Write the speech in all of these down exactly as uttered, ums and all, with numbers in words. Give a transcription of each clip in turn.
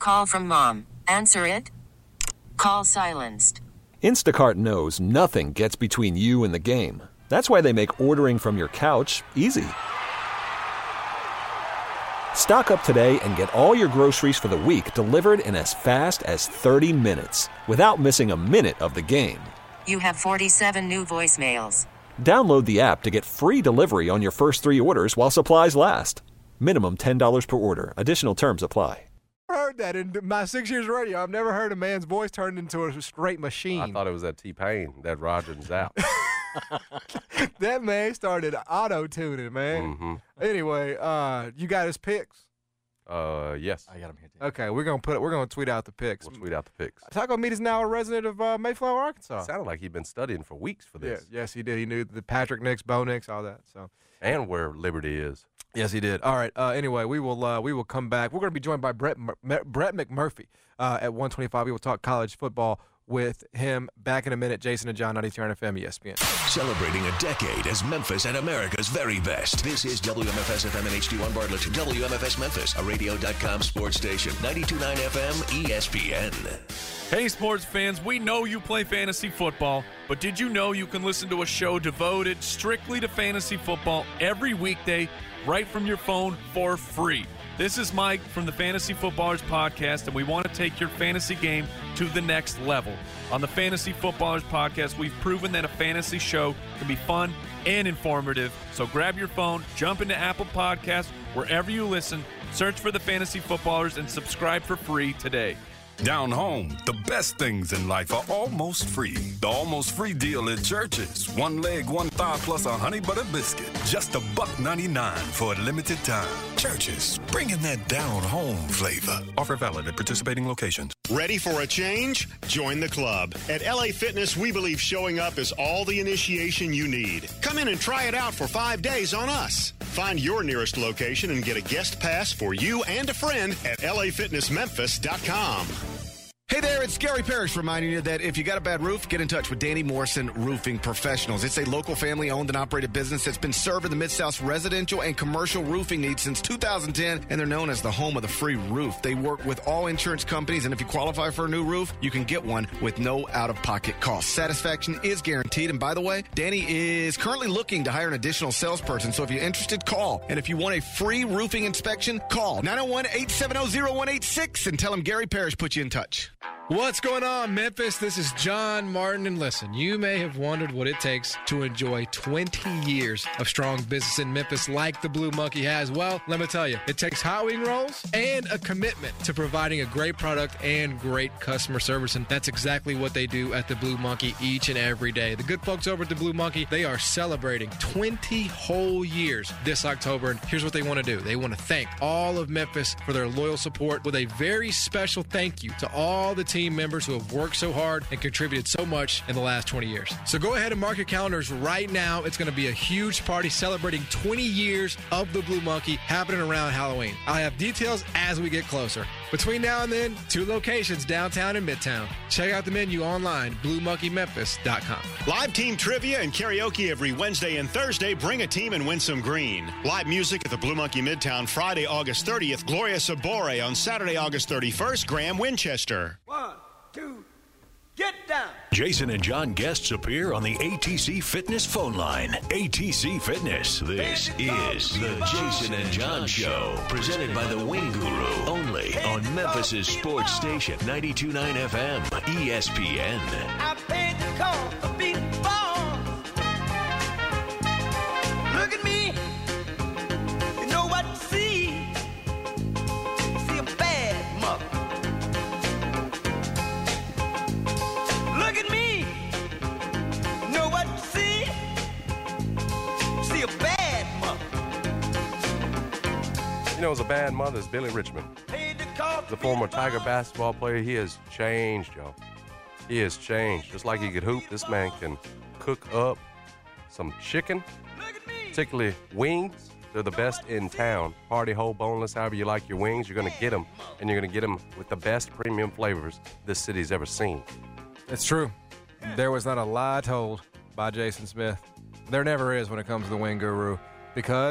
Call from mom. Answer it. Call silenced. Instacart knows nothing gets between you and the game. That's why they make ordering from your couch easy. Stock up today and get all your groceries for the week delivered in as fast as thirty minutes without missing a minute of the game. You have forty-seven new voicemails. Download the app to get free delivery on your first three orders while supplies last. Minimum ten dollars per order. Additional terms apply. I heard that in my six years of radio. I've never heard a man's voice turned into a straight machine. I thought it was that T-Pain, that Roger and Zapp. That man started auto-tuning, man. Mm-hmm. Anyway, uh, you got his picks? Uh, yes. I got him here, too. Okay, we're gonna put it. We're gonna tweet out the picks. We'll tweet out the picks. Taco Meat is now a resident of uh, Mayflower, Arkansas. Sounded like he'd been studying for weeks for this. Yeah, yes, he did. He knew the Patrick Nix, Bo Nix, all that. So, and where Liberty is. Yes, he did. All right. Uh, anyway, we will uh, we will come back. We're going to be joined by Brett Mur- Brett McMurphy uh, at one twenty-five. We will talk college football with him. Back in a minute. Jason and John, ninety-three F M, E S P N. Celebrating a decade as Memphis and America's very best. This is W M F S F M and H D one Bartlett. W M F S Memphis, a radio dot com sports station. ninety-two point nine F M, E S P N. Hey, sports fans, we know you play fantasy football, but did you know you can listen to a show devoted strictly to fantasy football every weekday right from your phone for free? This is Mike from the Fantasy Footballers Podcast, and we want to take your fantasy game to the next level. On the Fantasy Footballers Podcast, we've proven that a fantasy show can be fun and informative. So grab your phone, jump into Apple Podcasts, wherever you listen, search for the Fantasy Footballers, and subscribe for free today. Down home, the best things in life are almost free. The almost free deal at Church's. One leg, one thigh, plus a honey butter biscuit. Just a buck ninety-nine for a limited time. Church's, bringing that down home flavor. Offer valid at participating locations. Ready for a change? Join the club. At L A Fitness, we believe showing up is all the initiation you need. Come in and try it out for five days on us. Find your nearest location and get a guest pass for you and a friend at L A fitness memphis dot com. Hey there, it's Gary Parrish reminding you that if you got a bad roof, get in touch with Danny Morrison Roofing Professionals. It's a local family-owned and operated business that's been serving the Mid-South's residential and commercial roofing needs since two thousand ten, and they're known as the home of the free roof. They work with all insurance companies, and if you qualify for a new roof, you can get one with no out-of-pocket cost. Satisfaction is guaranteed, and by the way, Danny is currently looking to hire an additional salesperson, so if you're interested, call. And if you want a free roofing inspection, call nine oh one, eight seven oh, oh one eight six and tell them Gary Parrish put you in touch. What's going on, Memphis? This is John Martin, and listen, you may have wondered what it takes to enjoy twenty years of strong business in Memphis like the Blue Monkey has. Well, let me tell you, it takes hot wing rolls and a commitment to providing a great product and great customer service, and that's exactly what they do at the Blue Monkey each and every day. The good folks over at the Blue Monkey, they are celebrating twenty whole years this October, and here's what they want to do. They want to thank all of Memphis for their loyal support with a very special thank you to all the team members who have worked so hard and contributed so much in the last twenty years. So go ahead and mark your calendars right now. It's going to be a huge party celebrating twenty years of the Blue Monkey happening around Halloween. I'll have details as we get closer. Between now and then, two locations downtown and midtown. Check out the menu online, blue monkey memphis dot com. Live team trivia and karaoke every Wednesday and Thursday. Bring a team and win some green. Live music at the Blue Monkey Midtown Friday, August thirtieth. Gloria Sabore on Saturday, August thirty-first. Graham Winchester. One, two, get down. Jason and John guests appear on the A T C Fitness phone line. A T C Fitness. This is the Jason and John Show, presented by the Wing Guru, only on Memphis's sports station, ninety-two point nine F M, E S P N. I paid the call for being born. Look at me. You know what to see. See a bad mother. Look at me. You know what to see. See a bad mother. You know, as a bad mother is Billy Richmond. The former Tiger basketball player, he has changed, y'all. He has changed. Just like he could hoop, this man can cook up some chicken, particularly wings. They're the best in town. Party, whole, boneless, however you like your wings, you're going to get them, and you're going to get them with the best premium flavors this city's ever seen. It's true. There was not a lie told by Jason Smith. There never is when it comes to the Wing Guru, because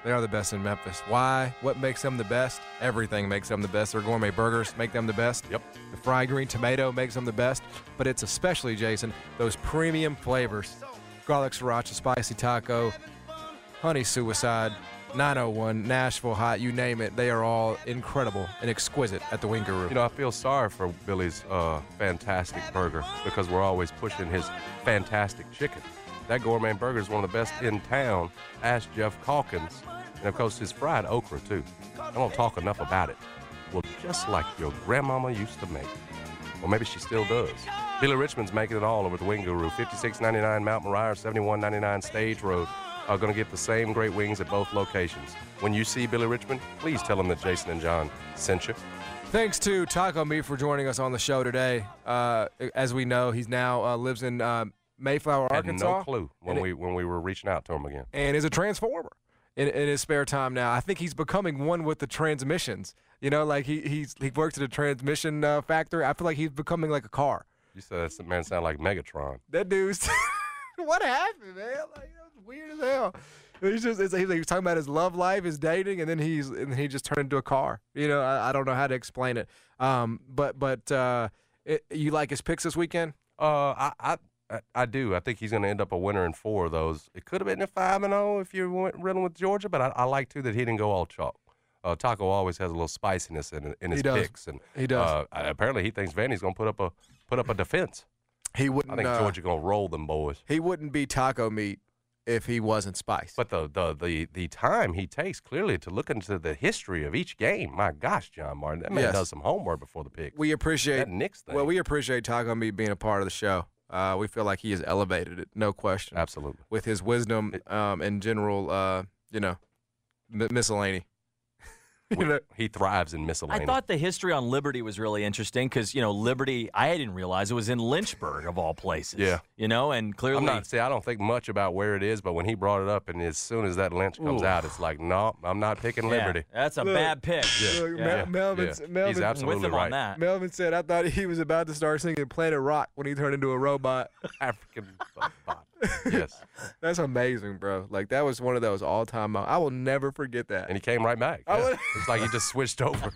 They are the best in Memphis. Why? What makes them the best? Everything makes them the best. Their gourmet burgers make them the best. Yep. The fried green tomato makes them the best. But it's especially, Jason, those premium flavors. Garlic sriracha, spicy taco, honey suicide, nine oh one, Nashville hot, you name it. They are all incredible and exquisite at the Wingaroo. You know, I feel sorry for Billy's uh, fantastic burger because we're always pushing his fantastic chicken. That gourmet burger is one of the best in town. Ask Jeff Calkins. And, of course, his fried okra, too. I don't talk enough about it. Well, just like your grandmama used to make. Or maybe she still does. Billy Richmond's making it all over the Wingaroo. fifty-six ninety-nine Mount Moriah, seventy-one ninety-nine Stage Road. Are going to get the same great wings at both locations. When you see Billy Richmond, please tell him that Jason and John sent you. Thanks to Taco Meat for joining us on the show today. Uh, as we know, he's now uh, lives in uh, Mayflower, I had Arkansas. no clue when and we it, when we were reaching out to him again. And is a transformer in, in his spare time now. I think he's becoming one with the transmissions. You know, like he he's he works at a transmission uh, factory. I feel like he's becoming like a car. You said that man sound like Megatron. That dude's what happened, man? Like that was weird as hell. He's just it's, he's, he was talking about his love life, his dating, and then he's and he just turned into a car. You know, I, I don't know how to explain it. Um, but but uh, it, you like his picks this weekend? Uh, I I I do. I think he's going to end up a winner in four of those. It could have been a five and zero if you went reeling with Georgia, but I, I like too that he didn't go all chalk. Uh, Taco always has a little spiciness in in his he does. picks, and he does. Uh, apparently, he thinks Vandy's going to put up a put up a defense. He wouldn't. I think uh, Georgia going to roll them boys. He wouldn't be Taco Meat if he wasn't Spice. But the, the the the time he takes clearly to look into the history of each game. My gosh, John Martin, that man Yes. does some homework before the pick. We appreciate that Knicks thing. Well, we appreciate Taco Meat being a part of the show. Uh, we feel like he has elevated it, no question. Absolutely. With his wisdom um, and general, uh, you know, m- miscellany. We, he thrives in miscellaneous. I thought the history on Liberty was really interesting because, you know, Liberty, I didn't realize it was in Lynchburg, of all places. Yeah. You know, and clearly. I'm not, see, I don't think much about where it is, but when he brought it up, and as soon as that Lynch comes Ooh. out, it's like, no, I'm not picking Yeah, Liberty. that's a Look, bad pick. Yeah. Look, Yeah. Mel- Melvin, Yeah. Melvin, He's absolutely with him right. on that. Melvin said, I thought he was about to start singing Planet Rock when he turned into a robot. African bot. Yes. That's amazing, bro. Like, that was one of those all-time moments. I will never forget that. And he came right back. I Yeah. would- It's like he just switched over.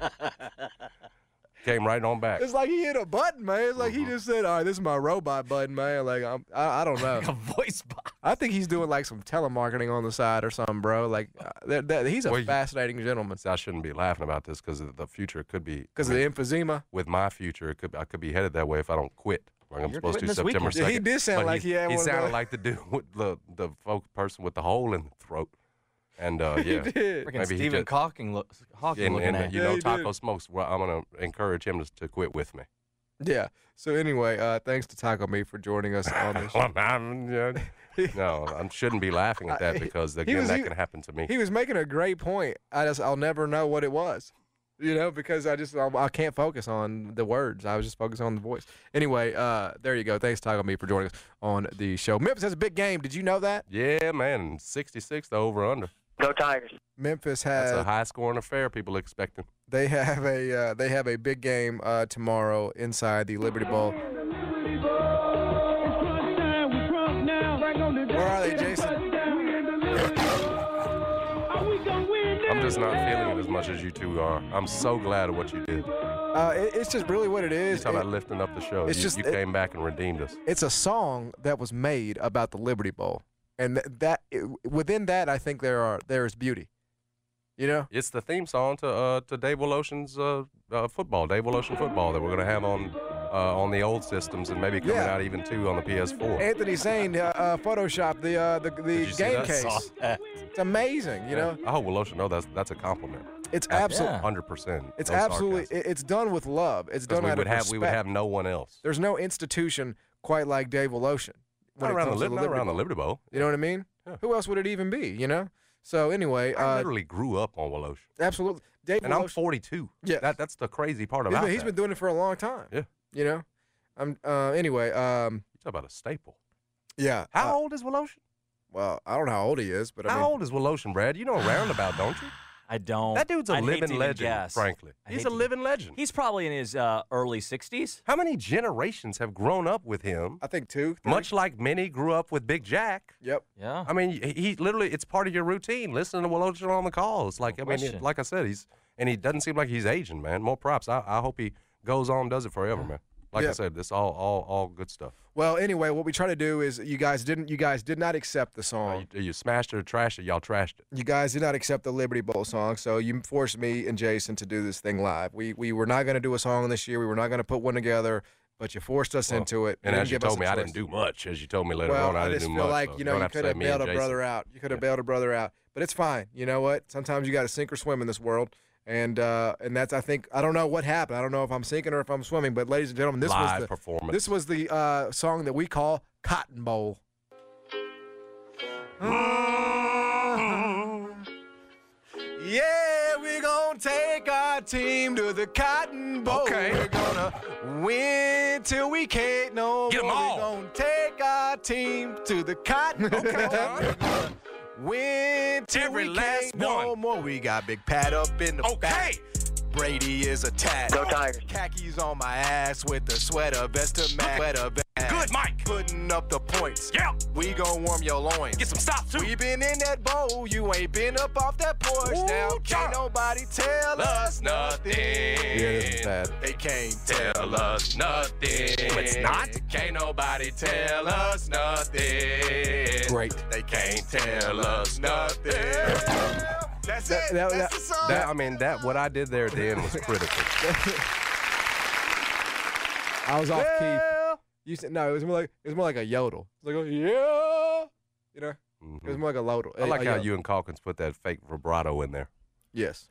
Came right on back. It's like he hit a button, man. It's like he just said, all right, this is my robot button, man. Like, I'm, I, I don't know. Like a voice box. I think he's doing, like, some telemarketing on the side or something, bro. Like, uh, that, that, he's a Well, you- fascinating gentleman. See, I shouldn't be laughing about this because the future could be. Because I of mean, the emphysema. with my future, it could I could be headed that way if I don't quit. Like I'm You're supposed to quitting this September weekend. second. Yeah, he did sound But like he's- he had He one of sounded those. like the dude with the the folk person with the hole in the throat. And uh, He yeah, did. Freaking maybe he Stephen just- Hawking, look, Hawking and, looking and at you Yeah, know he Taco did. Smokes. Well, I'm gonna encourage him to, to quit with me. Yeah. So, anyway, uh, thanks to Taco Meat for joining us on this. Well, I'm- yeah. no, I shouldn't be laughing at that I- because he again, was- that he- can happen to me. He was making a great point. I just, I'll never know what it was. You know, because I just, I, I can't focus on the words. I was just focused on the voice. Anyway, uh, there you go. Thanks, Taco Meat, for joining us on the show. Memphis has a big game. Did you know that? Yeah, man, sixty-six the over under. Go Tigers. Memphis That's has a high scoring affair. People expecting. they have a uh, they have a big game uh, tomorrow inside the Liberty Bowl. Where are they, Jason? I'm just not feeling it as much as you two are. I'm so glad of what you did. Uh, it, it's just really what it You is. talk about It- lifting up the show. it's you just- you it- came back and redeemed us. it's a song that was made about the Liberty Bowl, and th- that it, within that, I think there are there is beauty. You know, It's the theme song to uh, to Dave Willocean's uh, uh, football, Dave Willocean football that we're going to have on uh, on the old systems and maybe coming Yeah. out even too on the P S four. Anthony Zane uh, uh, photoshopped the uh, the, Did the you see game that? case. Saw It's amazing. You know, I hope Willocean know that's that's a compliment. it's absolutely hundred percent. it's absolutely it- it's done with love. It's done we out would of have we would respect. have no one else. There's no institution quite like Dave Willocean. when Not it around the, comes to Lib- not Liberty around the Bowl. Liberty Bowl. You know what I mean? Yeah. Who else would it even be? You know. So anyway, I uh, literally grew up on Willocean. absolutely, Dave And I'm Willocean- forty-two. Yeah. That that's the crazy part He's about been, he's that. been doing it for a long time. Yeah. You know. I'm uh, anyway. Um, You talk about a staple. yeah. How uh, old is Willocean? Well, I don't know how old he is, but I How mean, old is Willocean, Brad? You know a roundabout, don't you? I don't. That dude's a I'd hate to living even legend, guess. frankly. I He's hate a to- living legend. He's probably in his uh, early sixties. How many generations have grown up with him? I think two. Three. Much like many grew up with Big Jack. Yep. Yeah. I mean, he he literally, it's part of your routine. Listening to Wolocha on the call. It's like, No I mean, question. like I said, he's, and he doesn't seem like he's aging, man. More props. I, I hope he goes on and does it forever, man. Like Yeah. I said, this all, all, all good stuff. Well, anyway, what we try to do is you guys didn't you guys did not accept the song. You, you smashed it or trashed it. Y'all trashed it. You guys did not accept the Liberty Bowl song, so you forced me and Jason to do this thing live. We we were not going to do a song this year. We were not going to put one together, but you forced us Well, into it. And You as you didn't give us told a me, I choice. didn't do much. As you told me later well, on, I, I didn't just do feel much. like so you know don't you have to could say have me and bailed a Jason. brother out. You could have bailed a brother out, but it's fine. You know what? Sometimes you got to sink or swim in this world. And uh, and that's I think I don't know what happened. I don't know if I'm sinking or if I'm swimming. But ladies and gentlemen, this Live was the performance. this was the uh, song that we call Cotton Bowl. Yeah, we're gonna take our team to the Cotton Bowl. Okay. We're gonna win till we can't no Get 'em more. all. We're gonna take our team to the Cotton Bowl. We're gonna win till Every we last can't no one. more. We got Big Pat up in the Okay. back. Brady is a tat. Go Tigers. Khakis on my ass with the sweater vest to match. Sweater vest. Good, Mike. Putting up the points. Yeah. We gon' warm your loins. Get some stops, too. We been in that bowl. You ain't been up off that porch. Ooh, Now cha. can't nobody tell us nothing. Yeah, this is bad. They can't Tell us nothing. It's not. Can't nobody tell us nothing. Great. They can't tell us nothing. That's That- it. that- That's that- the song. That, I mean, that what I did there at the end was critical. I was off key. Well, You said no. It was more like it was more like a yodel. It's like a yeah. You know. It was more like a yodel. I like a how yodel. you and Calkins put that fake vibrato in there. Yes.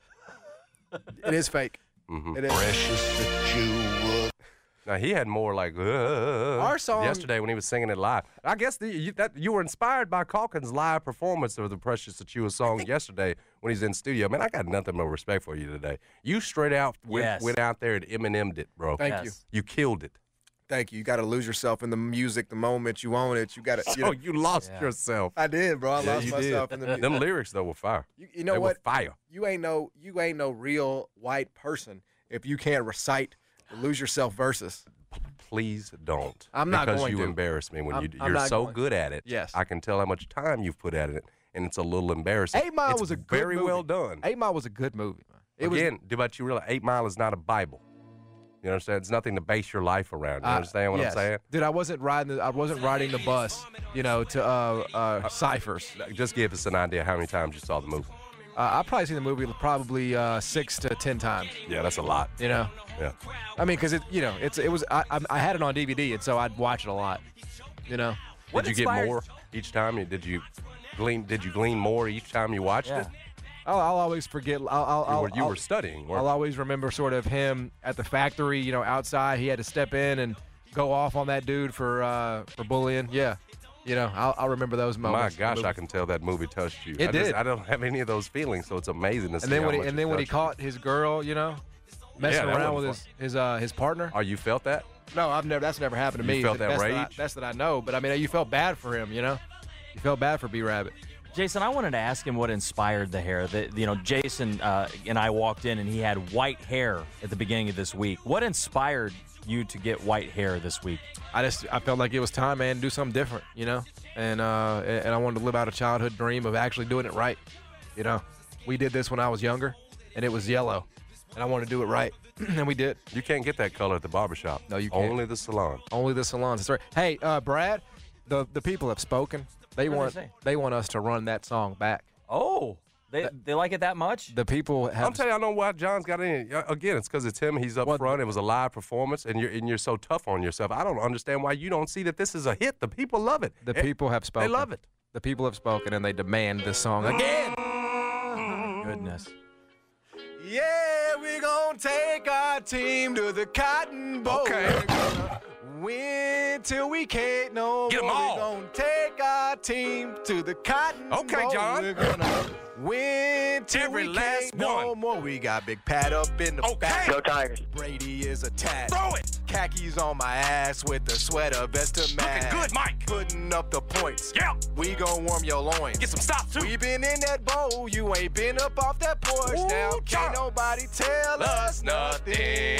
It is fake. Mhm. It is. Precious that you would. Now he had more like uh, Our song- yesterday when he was singing it live. I guess the, you, that you were inspired by Calkins' live performance of the Precious that You Were song yesterday when he's in studio. Man, I got nothing but respect for you today. You straight out went, Yes. went out there and Eminem'd it, bro. Thank Yes. you. You killed it. Thank you. You got to lose yourself in the music the moment you own it. You got to. You Oh, know, you lost Yeah. yourself. I did, bro. I Yeah, lost you myself did. in the music. Them lyrics though were fire. You, you know they what? Were fire. You ain't no. You ain't no real white person if you can't recite the "Lose Yourself" verses. Please don't. I'm not because going you to. embarrass me when I'm- you I'm you're not so going. good at it. Yes. I can tell how much time you've put at it, and it's a little embarrassing. Eight Mile It's was a good very movie. well done. Eight Mile was a good movie. Man. It Again, do but you realize Eight Mile is not a Bible. You understand? It's nothing to base your life around. You was. understand what yes. I'm saying? Dude, I wasn't riding. The, I wasn't riding the bus. You know, to uh, uh, ciphers. Just give us an idea how many times you saw the movie. Uh, I've probably seen the movie probably uh, six to ten times. Yeah, that's a lot. You know. Yeah. I mean, because it, you know, it's it was. I, I I had it on D V D, and so I'd watch it a lot. You know. What did you inspired- get more each time? Did you glean? Did you glean more each time you watched Yeah. it? I'll, I'll always forget. I'll, I'll, You I'll, were, you I'll- were studying. weren't I'll you? always remember sort of him at the factory, you know, outside. He had to step in and go off on that dude for uh, for bullying. Yeah, you know, I'll, I'll remember those My moments. gosh, I can tell that movie touched you. It I did. Just, I don't have any of those feelings, so it's amazing to see And then how when he, much and it then when he touched you. caught his girl, you know, messing that around with wasn't his his uh, his partner. Oh, you felt that? No, I've never. That's never happened to You me. felt that that's I, rage? that's that I know. But I mean, you felt bad for him. You know, you felt bad for B Rabbit. Jason, I wanted to ask him what inspired the hair. That you know, Jason uh, and I walked in and he had white hair at the beginning of this week. What inspired you to get white hair this week? I just I felt like it was time, man, to do something different, you know, and uh, and I wanted to live out a childhood dream of actually doing it right, you know. We did this when I was younger, and it was yellow, and I wanted to do it right, and we did. You can't get that color at the barbershop. No, you can't. Only the salon. Only the salons. That's right. Hey, uh, Brad, the the people have spoken. They What did want they say? they want us to run that song back. Oh, they they like it that much? The people have. I'm telling you, I know why John's got in. Uh, Again, it's because it's him. He's up Well, front. It was a live performance, and you're and you're so tough on yourself. I don't understand why you don't see that this is a hit. The people love it. The Eh, people have spoken. They love it. The people have spoken, and they demand this song again. Goodness. Yeah, we're gonna take our team to the Cotton Bowl. Okay. We're gonna Win till we can't no Get 'em more. all. We're gonna take our team to the Cotton Okay, Bowl. John. We're gonna win till Every we last can't no one. more. We got Big Pat up in the Okay. back. Go Tigers. Brady is attached. Throw it. Khakis on my ass with the sweater vest to match. Looking good, Mike. Putting up the points. Yeah. We gon' warm your loins. Get some stops, too. We been in that bowl. You ain't been up off that porch. Ooh, now John. can't nobody tell us nothing.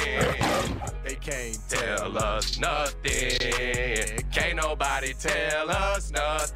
They can't Tell us nothing. Can't nobody tell us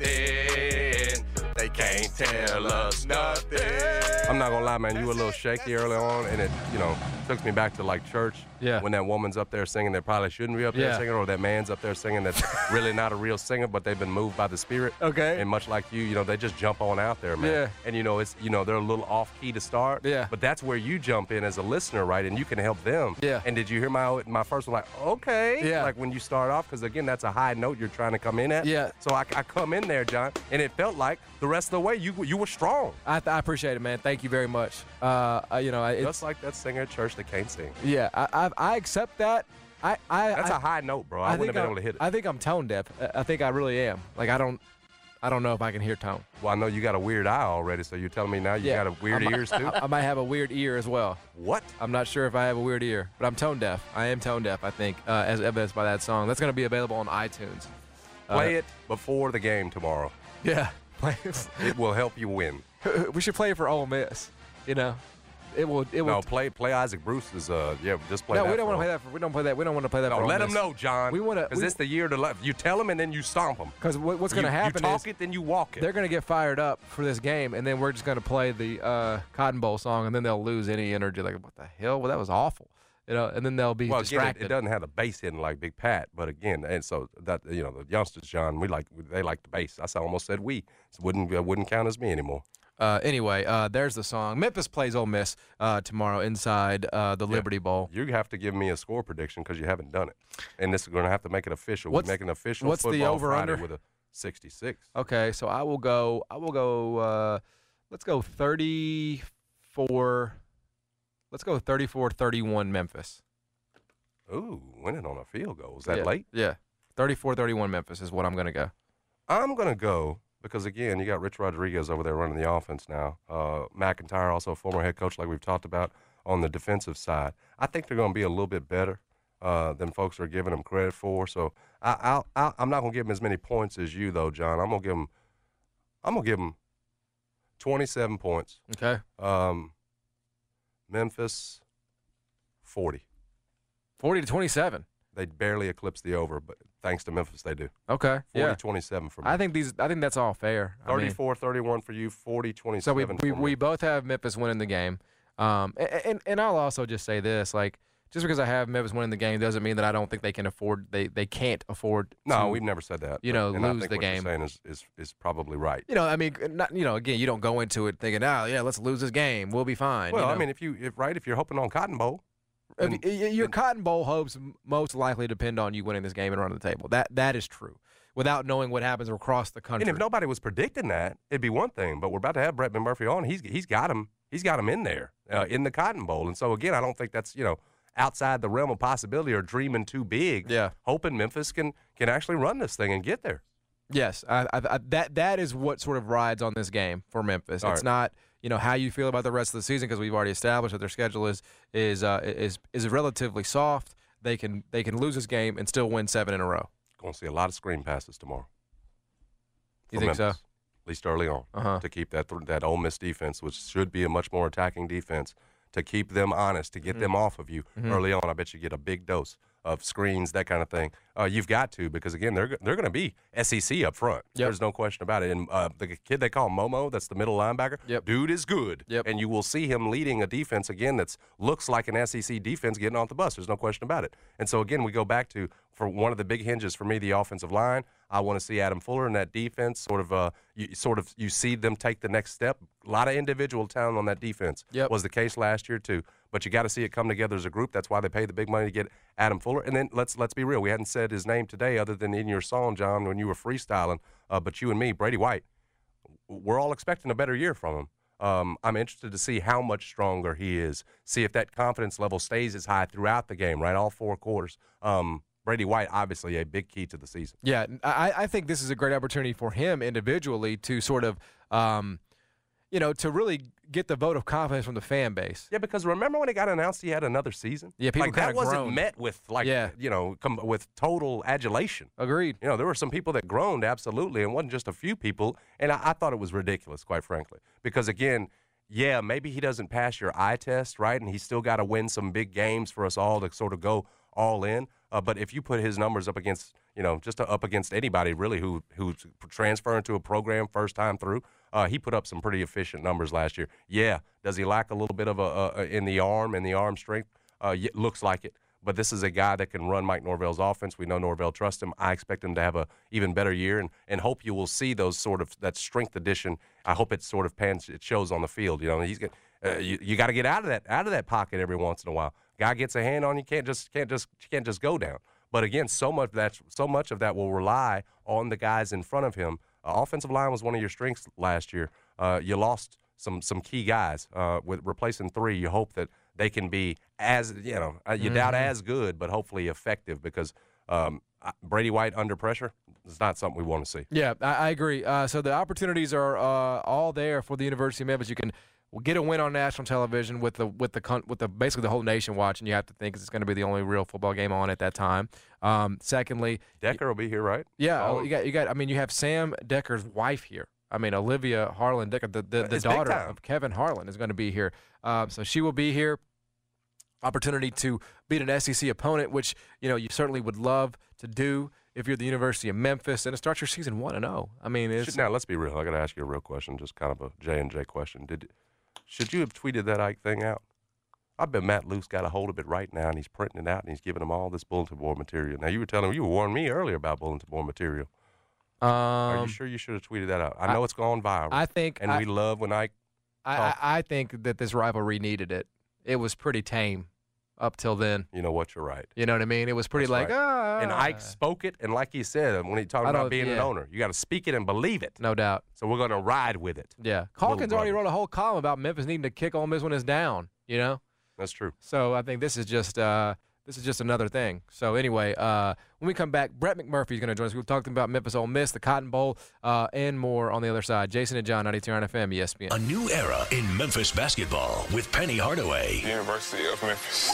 nothing. They can't tell us nothing. I'm not gonna lie, man. You were a little shaky early on, and it, you know, took me back to like church. Yeah. When that woman's up there singing that probably shouldn't be up there Yeah. singing, or that man's up there singing that's really not a real singer, but they've been moved by the Spirit. Okay. And much like you, you know, they just jump on out there, man. Yeah. And you know, it's you know they're a little off key to start. Yeah. But that's where you jump in as a listener, right? And you can help them. Yeah. And did you hear my my first one? Like, okay. Yeah. Like when you start off, because again, that's a high note you're trying to come in at. Yeah. So I, I come in there, John, and it felt like the rest of the way you you were strong. I, I appreciate it, man. Thank you very much. Uh, I- you know, I- it's, Just like that singer at church that can't sing. yeah, I, I I accept that. I I That's I, a high note, bro. I, wouldn't have been I'm- able to hit it. I think I'm tone deaf. I- I think I really am. Like I don't, I don't know if I can hear tone. Well, I know you got a weird eye already, so you're telling me now you Yeah. got a weird I might- ears too? I, I might have a weird ear as well. What? I'm not sure if I have a weird ear, but I'm tone deaf. I am tone deaf. I think, uh, as evidenced by that song. That's going to be available on iTunes. Play Uh, it before the game tomorrow. Yeah, play It will help you win. it. We should play it for Ole Miss. You know, it will. It will. No, play play Isaac Bruce's. Uh, yeah, just play. no, that we don't for want to play him. that. For, we don't play that. We don't want to play that. No, for Ole let them Miss. know, John. We wanna- because we- it's the year to let you tell them and then you stomp them. Because what, what's going to You- happen You talk is it, then you walk it. they're going to get fired up for this game, and then we're just going to play the uh, Cotton Bowl song, and then they'll lose any energy. Like, what the hell? Well, that was awful. You know, and then they'll be Well, again, it, distracted. it doesn't have the bass hitting like Big Pat, but again, and so that you know the youngsters, John, we like they like the bass. I almost said we. So wouldn't uh, wouldn't count as me anymore. Uh, anyway, uh, there's the song. Memphis plays Ole Miss uh, tomorrow inside uh, the Yeah. Liberty Bowl. You have to give me a score prediction because you haven't done it, and this is going to have to make it official. What's- We're making official what's the football over-under? Friday with a sixty-six. Okay, so I will go. I will go. Uh, let's go thirty-four. Let's go thirty-four thirty-one Memphis. Ooh, winning on a field goal. Is that yeah. late? Yeah, thirty-four thirty-one Memphis is what I'm going to go. I'm going to go because, again, you got Rich Rodriguez over there running the offense now. Uh, McIntyre, also a former head coach like we've talked about on the defensive side. I think they're going to be a little bit better uh, than folks are giving them credit for. So I, I'll, I'll, I'm not going to give them as many points as you, though, John. I'm going to give them I'm going to give them twenty-seven points. Okay. Um, Memphis, forty. forty to twenty-seven. They barely eclipse the over, but thanks to Memphis, they do. Okay. Yeah. forty twenty-seven for me. I think these. I think that's all fair. I mean, thirty-four thirty-one for you, forty so we twenty-seven we, for me. we both have Memphis winning the game. Um, a- and and I'll also just say this, like, just because I have Memphis winning the game doesn't mean that I don't think they can afford. They they can't afford. No, to, we've never said that. You but- know, and I lose think the what game. You're saying is, is is probably right. You know, I mean, not you know. Again, you don't go into it thinking, oh yeah, let's lose this game. We'll be fine. Well, you I know? mean, if you if right, if you're hoping on Cotton Bowl, If then- y- y- your Cotton Bowl hopes m- most likely depend on you winning this game and running the table. That that is true. Without knowing what happens across the country. and if nobody was predicting that, it'd be one thing. But we're about to have Brett Murphy on. He's he's got him. He's got him in there uh, in the Cotton Bowl. And so again, I don't think that's you know outside the realm of possibility or dreaming too big. Yeah. Hoping Memphis can can actually run this thing and get there. Yes, I, I, I, that that is what sort of rides on this game for Memphis. All it's right. not you know how you feel about the rest of the season because we've already established that their schedule is is uh, is is relatively soft. They can they can lose this game and still win seven in a row. Going to see a lot of screen passes tomorrow. You for think so? Memphis, At least early on, Uh-huh. to keep that th- that Ole Miss defense, which should be a much more attacking defense, to keep them honest, to get Mm-hmm. them off of you early on. I bet you get a big dose of screens, that kind of thing. Uh, you've got to because again, they're they're going to be S E C up front. Yep. There's no question about it. And uh, the kid they call Momo, that's the middle linebacker. Yep. Dude is good. Yep. And you will see him leading a defense again that's looks like an S E C defense getting off the bus. There's no question about it. And so again, we go back to for one of the big hinges for me, the offensive line. I want to see Adam Fuller in that defense. Sort of, uh, you sort of, you see them take the next step. A lot of individual talent on that defense Yep. was the case last year too. But you got to see it come together as a group. That's why they paid the big money to get Adam Fuller. And then let's let's be real. We hadn't said his name today, other than in your song, John, when you were freestyling. Uh, but you and me, Brady White, we're all expecting a better year from him. Um, I'm interested to see how much stronger he is. See if that confidence level stays as high throughout the game, right? All four quarters. Um, Brady White, obviously, a big key to the season. Yeah, I, I think this is a great opportunity for him individually to sort of, um, you know, to really get the vote of confidence from the fan base. Yeah, because remember when it got announced he had another season? Yeah, people like that kinda wasn't groaned. met with like Yeah. you know com- with total adulation. Agreed. You know, there were some people that groaned absolutely, and wasn't just a few people. And I, I thought it was ridiculous, quite frankly, because again, yeah, maybe he doesn't pass your eye test, right, and he's still got to win some big games for us all to sort of go all in. Uh, but if you put his numbers up against, you know, just up against anybody really who who's transferring to a program first time through, uh, he put up some pretty efficient numbers last year. Yeah, does he lack a little bit of a, a in the arm and the arm strength? Uh, y- looks like it. But this is a guy that can run Mike Norvell's offense. We know Norvell trusts him. I expect him to have a even better year, and, and hope you will see those sort of that strength addition. I hope it sort of pans, it shows on the field. You know, he's get, uh, you, you got to get out of that out of that pocket every once in a while. Guy gets a hand on you, can't just can't just can't just go down. But again, so much that so much of that will rely on the guys in front of him. Uh, offensive line was one of your strengths last year. Uh, you lost some some key guys uh, with replacing three. You hope that they can be as you know uh, you mm-hmm. doubt as good, but hopefully effective, because um, Brady White under pressure is not something we want to see. Yeah, I, I agree. Uh, so the opportunities are uh, all there for the University of Memphis. You can get a win on national television with the with the con- with the basically the whole nation watching. You have to think it's going to be the only real football game on at that time. Um, secondly, Decker will be here, right? Yeah, Oh. you got you got. I mean, you have Sam Decker's wife here. I mean, Olivia Harlan Decker, the the, the It's big daughter time. of Kevin Harlan, is going to be here. Um, so she will be here. Opportunity to beat an S E C opponent, which you know you certainly would love to do if you're the University of Memphis, and it starts your season one and zero. I mean, it's Should- now let's be real. I got to ask you a real question, just kind of a J and J question. Did should you have tweeted that Ike thing out? I bet Matt Luce got a hold of it right now, and he's printing it out, and he's giving them all this bulletin board material. Now you were telling me you were warning me earlier about bulletin board material. Um, Are you sure you should have tweeted that out? I know I- it's gone viral. I think and I- we love when Ike. I, I, talks. I think that this rivalry needed it. It was pretty tame up till then. You know what? You're right. You know what I mean? It was pretty That's like, right. ah. And Ike spoke it, and like he said, when he talked I about don't- being an yeah. owner, you got to speak it and believe it. No doubt. So we're going to ride with it. Yeah. Little Calkins already brother. wrote a whole column about Memphis needing to kick Ole Miss when it's down, you know? That's true. So I think this is just uh, this is just another thing. So anyway, uh, when we come back, Brett McMurphy is going to join us. We've talked about Memphis Ole Miss, the Cotton Bowl, uh, and more on the other side. Jason and John, ninety-two point nine F M, E S P N. A new era in Memphis basketball with Penny Hardaway. University of Memphis.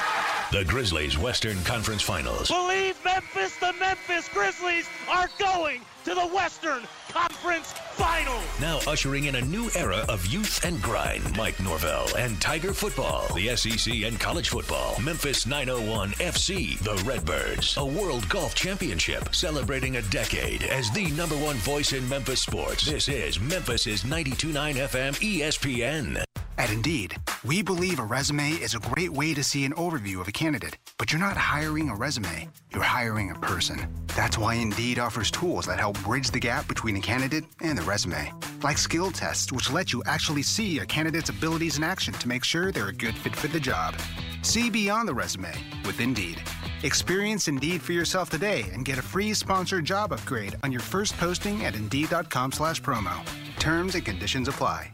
The Grizzlies Western Conference Finals. Believe Memphis, the Memphis Grizzlies are going to the Western Conference Finals. Now ushering in a new era of youth and grind. Mike Norvell and Tiger football, the S E C and college football. Memphis nine oh one F C, the Redbirds. A World Golf Championship celebrating a decade as the number one voice in Memphis sports. This is Memphis's ninety-two point nine F M E S P N. At Indeed, we believe a resume is a great way to see an overview of a candidate, but you're not hiring a resume, you're hiring a person. That's why Indeed offers tools that help bridge the gap between a candidate and the resume, like skill tests, which let you actually see a candidate's abilities in action to make sure they're a good fit for the job. See beyond the resume with Indeed. Experience Indeed for yourself today and get a free sponsored job upgrade on your first posting at Indeed.com slash promo. Terms and conditions apply.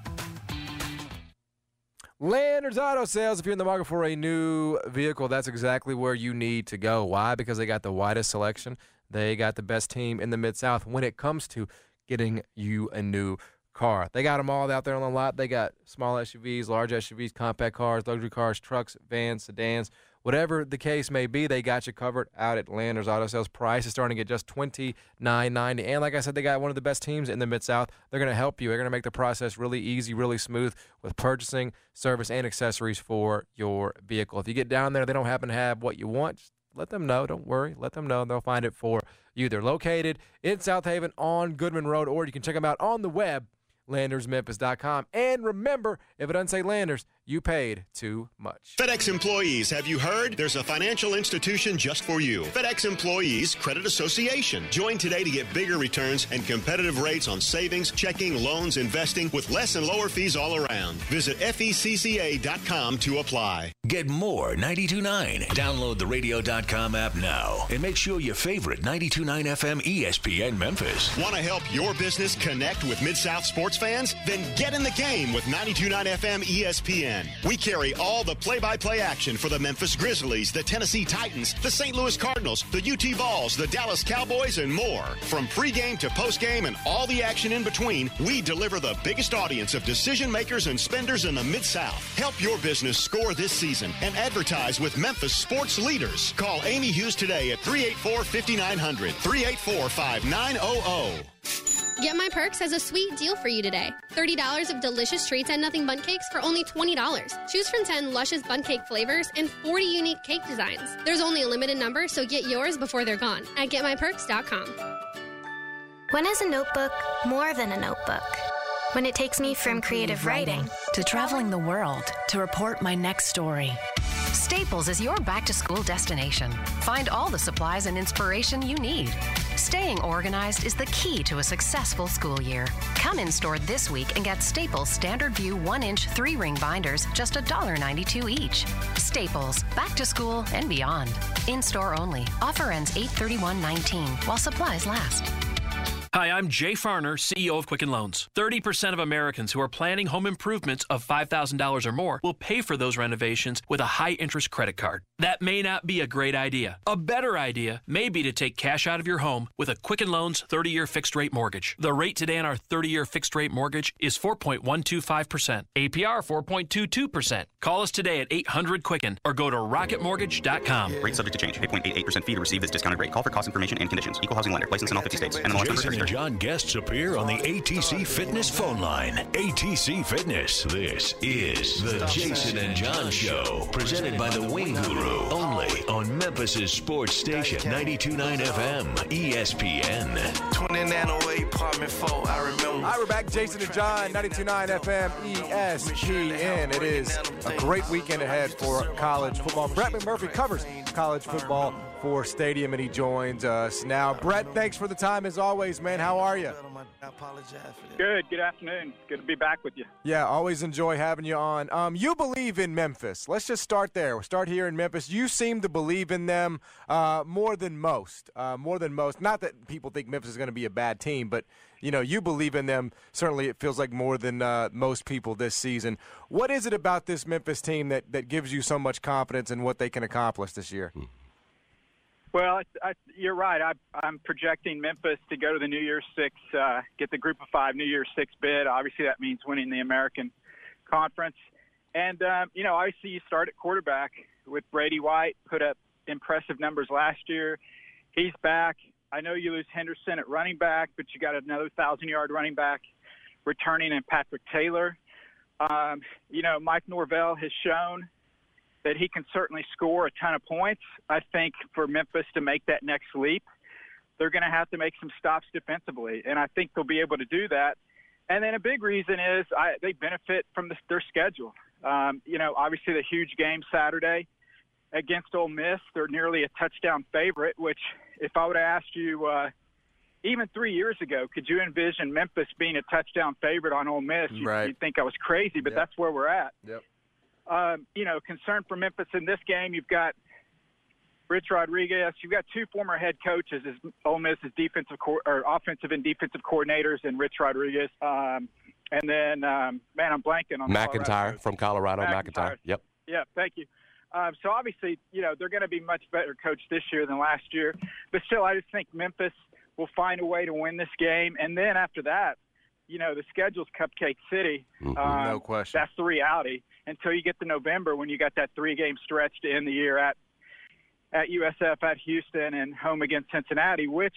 Landers Auto Sales, if you're in the market for a new vehicle, that's exactly where you need to go. Why? Because they got the widest selection. They got the best team in the Mid-South when it comes to getting you a new car. They got them all out there on the lot. They got small S U Vs, large S U Vs, compact cars, luxury cars, trucks, vans, sedans. Whatever the case may be, they got you covered out at Landers Auto Sales. Price is starting at just twenty-nine ninety. And like I said, they got one of the best teams in the Mid-South. They're going to help you. They're going to make the process really easy, really smooth with purchasing, service, and accessories for your vehicle. If you get down there, they don't happen to have what you want, just let them know. Don't worry. Let them know. They'll find it for you. They're located in South Haven on Goodman Road, or you can check them out on the web, landers memphis dot com. And remember, if it doesn't say Landers, you paid too much. FedEx employees, have you heard? There's a financial institution just for you. FedEx Employees Credit Association. Join today to get bigger returns and competitive rates on savings, checking, loans, investing with less and lower fees all around. Visit F E C C A dot com to apply. Get more ninety-two point nine. Download the radio dot com app now and make sure your favorite ninety-two point nine F M E S P N Memphis. Want to help your business connect with Mid-South sports sports fans? Then get in the game with ninety-two point nine F M E S P N. We carry all the play-by-play action for the Memphis Grizzlies, the Tennessee Titans, the Saint Louis Cardinals, the U T Vols, the Dallas Cowboys, and more. From pregame to postgame and all the action in between, we deliver the biggest audience of decision makers and spenders in the Mid-South. Help your business score this season and advertise with Memphis sports leaders. Call Amy Hughes today at three eight four, five nine zero zero, three eight four, five nine zero zero. Get My Perks has a sweet deal for you today. thirty dollars of delicious treats and nothing bundt cakes for only twenty dollars. Choose from ten luscious bundt cake flavors and forty unique cake designs. There's only a limited number, so get yours before they're gone at get my perks dot com. When is a notebook more than a notebook? When it takes me from creative writing to traveling the world to report my next story. Staples is your back-to-school destination. Find all the supplies and inspiration you need. Staying organized is the key to a successful school year. Come in store this week and get Staples Standard View one-inch three-ring binders, just one dollar ninety-two each. Staples, back to school and beyond. In-store only. Offer ends eight thirty-one nineteen while supplies last. Hi, I'm Jay Farner, C E O of Quicken Loans. thirty percent of Americans who are planning home improvements of five thousand dollars or more will pay for those renovations with a high-interest credit card. That may not be a great idea. A better idea may be to take cash out of your home with a Quicken Loans thirty-year fixed-rate mortgage. The rate today on our thirty-year fixed-rate mortgage is four point one two five percent. A P R four point two two percent. Call us today at eight hundred Quicken or go to rocket mortgage dot com. Rate subject to change. eight point eight eight percent fee to receive this discounted rate. Call for cost information and conditions. Equal housing lender. License in all fifty states. And Jason and John guests appear on the A T C Fitness phone line. A T C Fitness. This is the Jason and John Show. Presented by the Wing Guru. Only on Memphis' sports station, ninety-two point nine F M, E S P N. twenty-nine oh eight, apartment four, I remember. All right, we're back. Jason and John, ninety-two point nine F M, E S P N. It is a great weekend ahead for college football. Brett McMurphy covers college football for Stadium, and he joins us now. Brett, thanks for the time as always, man. How are you? Good. Good afternoon. Good to be back with you. Yeah, always enjoy having you on. Um, you believe in Memphis. Let's just start there. We'll start here in Memphis. You seem to believe in them uh, more than most. Uh, more than most. Not that people think Memphis is going to be a bad team, but you know, you believe in them. Certainly, it feels like more than uh, most people this season. What is it about this Memphis team that, that gives you so much confidence in what they can accomplish this year? Well, I, I, you're right. I, I'm projecting Memphis to go to the New Year's Six, uh, get the Group of Five New Year's Six bid. Obviously, that means winning the American Conference. And, um, you know, obviously you start at quarterback with Brady White, put up impressive numbers last year. He's back. I know you lose Henderson at running back, but you got another one thousand-yard running back returning in Patrick Taylor. Um, you know, Mike Norvell has shown that he can certainly score a ton of points. I think for Memphis to make that next leap, they're going to have to make some stops defensively, and I think they'll be able to do that. And then a big reason is I, they benefit from the, their schedule. Um, you know, obviously the huge game Saturday against Ole Miss, they're nearly a touchdown favorite, which if I would have asked you uh, even three years ago, could you envision Memphis being a touchdown favorite on Ole Miss? You, right. You'd think I was crazy, but yep. That's where we're at. Yep. Um, you know, concern for Memphis in this game, you've got Rich Rodriguez. You've got two former head coaches as Ole Miss's defensive co- or offensive and defensive coordinators, and Rich Rodriguez. Um, and then, um, man, I'm blanking on McIntyre Colorado. from Colorado. McIntyre. McIntyre. Yep. Yeah, thank you. Um, so obviously, you know, they're going to be much better coached this year than last year. But still, I just think Memphis will find a way to win this game. And then after that, you know, the schedule's Cupcake City. Mm-hmm. Um, no question. That's the reality until you get to November when you got that three-game stretch to end the year at at U S F, at Houston, and home against Cincinnati, which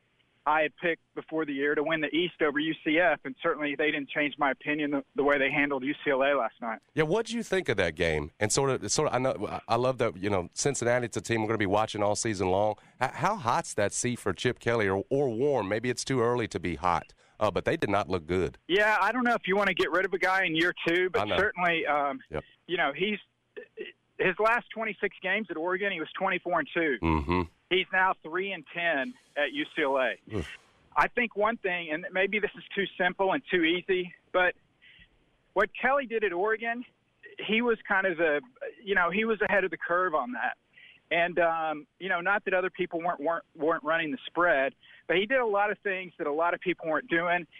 I had picked before the year to win the East over U C F, and certainly they didn't change my opinion the, the way they handled U C L A last night. Yeah, what did you think of that game? And sort of, sort of, I know, I love that. You know, Cincinnati's a team we're going to be watching all season long. How hot's that seat for Chip Kelly, or, or warm? Maybe it's too early to be hot. Uh, but they did not look good. Yeah, I don't know if you want to get rid of a guy in year two, but certainly, um, yep. you know, he's his last twenty-six games at Oregon, he was twenty-four and two. Mm-hmm. He's now three and ten at U C L A. Oof. I think one thing, and maybe this is too simple and too easy, but what Kelly did at Oregon, he was kind of the, you know, he was ahead of the curve on that. And, um, you know, not that other people weren't, weren't weren't running the spread, but he did a lot of things that a lot of people weren't doing.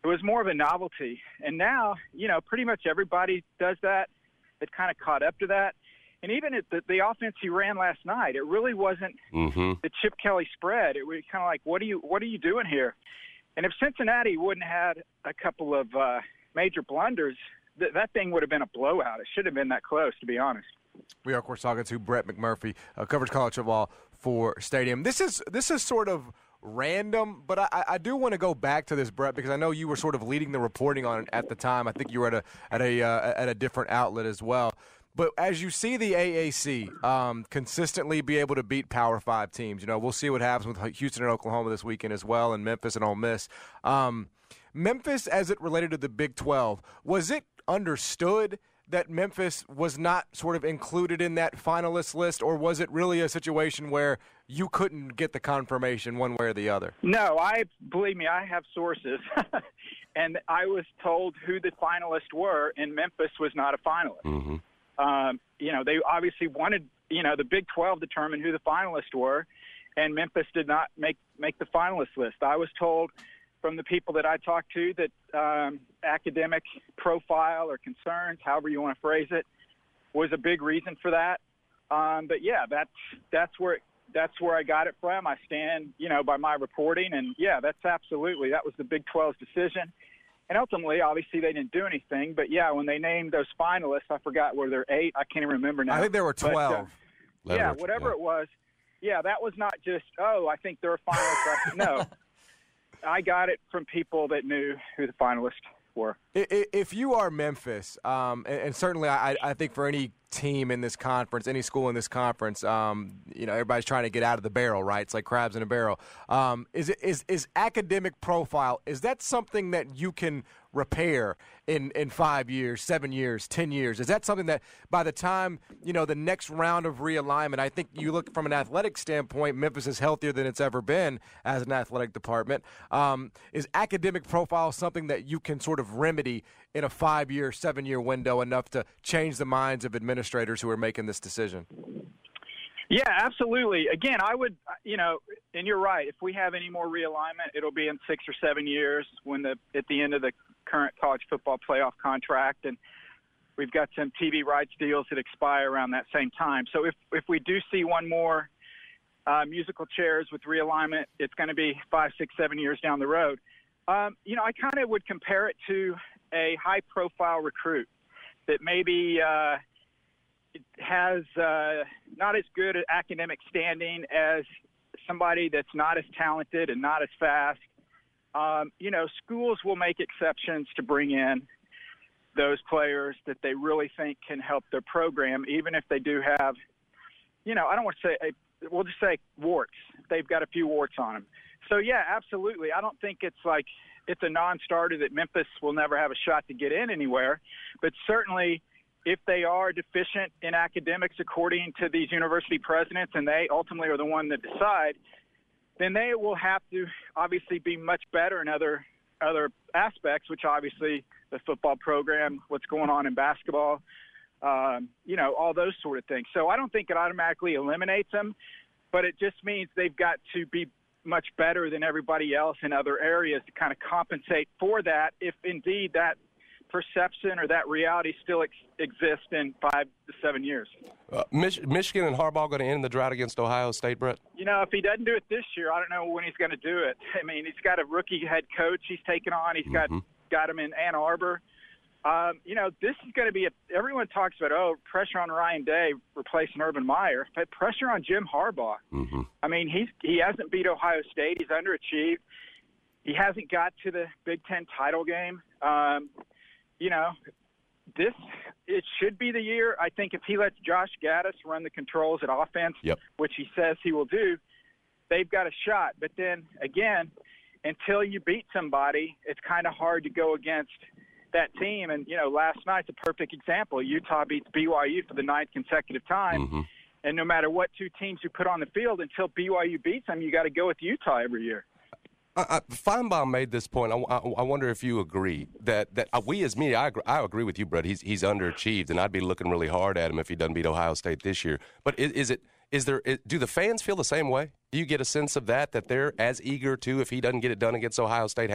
it was more of a novelty. And now, you know, pretty much everybody does that. It kind of caught up to that. And even at the, the offense he ran last night, it really wasn't mm-hmm. the Chip Kelly spread. It was kind of like, what are you what are you doing here? And if Cincinnati wouldn't have had a couple of uh, major blunders, th- that thing would have been a blowout. It should have been that close, to be honest. We are, of course, talking to Brett McMurphy, uh, covers college football for Stadium. This is this is sort of random, but I, I do want to go back to this, Brett, because I know you were sort of leading the reporting on it at the time. I think you were at a at a uh, at a different outlet as well. But as you see the A A C um, consistently be able to beat Power Five teams, you know, we'll see what happens with Houston and Oklahoma this weekend as well, and Memphis and Ole Miss. Um, Memphis, as it related to the Big twelve, was it understood that Memphis was not sort of included in that finalist list, or was it really a situation where you couldn't get the confirmation one way or the other? No, I believe me, I have sources, and I was told who the finalists were, and Memphis was not a finalist. Mm-hmm. Um, you know, they obviously wanted, you know, the Big twelve determined who the finalists were, and Memphis did not make, make the finalist list. I was told from the people that I talked to that um, academic profile or concerns, however you want to phrase it, was a big reason for that. Um, but, yeah, that's that's where that's where I got it from. I stand, you know, by my reporting, and, yeah, that's absolutely, that was the Big twelve's decision. And ultimately, obviously, they didn't do anything. But, yeah, when they named those finalists, I forgot, were there eight? I can't even remember now. I think there were twelve. But, uh, yeah, whatever yeah. it was. Yeah, that was not just, oh, I think they're a finalist. No, I got it from people that knew who the finalists were. If you are Memphis, um, and, and certainly I, I think for any team in this conference, any school in this conference, um, you know, everybody's trying to get out of the barrel, right? It's like crabs in a barrel. Um, is, it, is is academic profile, is that something that you can repair in, in five years, seven years, ten years? Is that something that by the time, you know, the next round of realignment, I think you look from an athletic standpoint, Memphis is healthier than it's ever been as an athletic department. Um, is academic profile something that you can sort of remedy in a five-year, seven-year window enough to change the minds of administrators who are making this decision? Yeah, absolutely. Again, I would, you know, and you're right. If we have any more realignment, it'll be in six or seven years when the at the end of the current college football playoff contract, and we've got some T V rights deals that expire around that same time. So if if we do see one more uh, musical chairs with realignment, it's going to be five, six, seven years down the road. Um, you know, I kind of would compare it to a high-profile recruit that maybe uh, has uh, not as good an academic standing as somebody that's not as talented and not as fast. Um, you know, schools will make exceptions to bring in those players that they really think can help their program, even if they do have, you know, I don't want to say, we'll just say warts. They've got a few warts on them. So, yeah, absolutely. I don't think it's like it's a non-starter that Memphis will never have a shot to get in anywhere. But certainly if they are deficient in academics, according to these university presidents, and they ultimately are the one that decide, then they will have to obviously be much better in other other aspects, which obviously the football program, what's going on in basketball, um, you know, all those sort of things. So I don't think it automatically eliminates them, but it just means they've got to be much better than everybody else in other areas to kind of compensate for that, if indeed that perception or that reality still ex- exists in five to seven years. Uh, Mich- Michigan and Harbaugh going to end the drought against Ohio State, Brett? You know, if he doesn't do it this year, I don't know when he's going to do it. I mean, he's got a rookie head coach he's taken on. He's got, mm-hmm. got him in Ann Arbor. Um, you know, this is going to be a – everyone talks about, oh, pressure on Ryan Day replacing Urban Meyer, but pressure on Jim Harbaugh. Mm-hmm. I mean, he's he hasn't beat Ohio State. He's underachieved. He hasn't got to the Big Ten title game. Um, you know, this – it should be the year. I think if he lets Josh Gaddis run the controls at offense, yep. which he says he will do, they've got a shot. But then, again, until you beat somebody, it's kind of hard to go against – that team. And, you know, last night's a perfect example. Utah beats B Y U for the ninth consecutive time. Mm-hmm. And no matter what two teams you put on the field, until B Y U beats them, you got to go with Utah every year. Uh, uh, Feinbaum made this point. I, I, I wonder if you agree that, that uh, we as media, I agree, I agree with you, Brett. He's he's underachieved, and I'd be looking really hard at him if he doesn't beat Ohio State this year. But is, is it is there is, do the fans feel the same way? Do you get a sense of that, that they're as eager to, if he doesn't get it done against Ohio State, hey,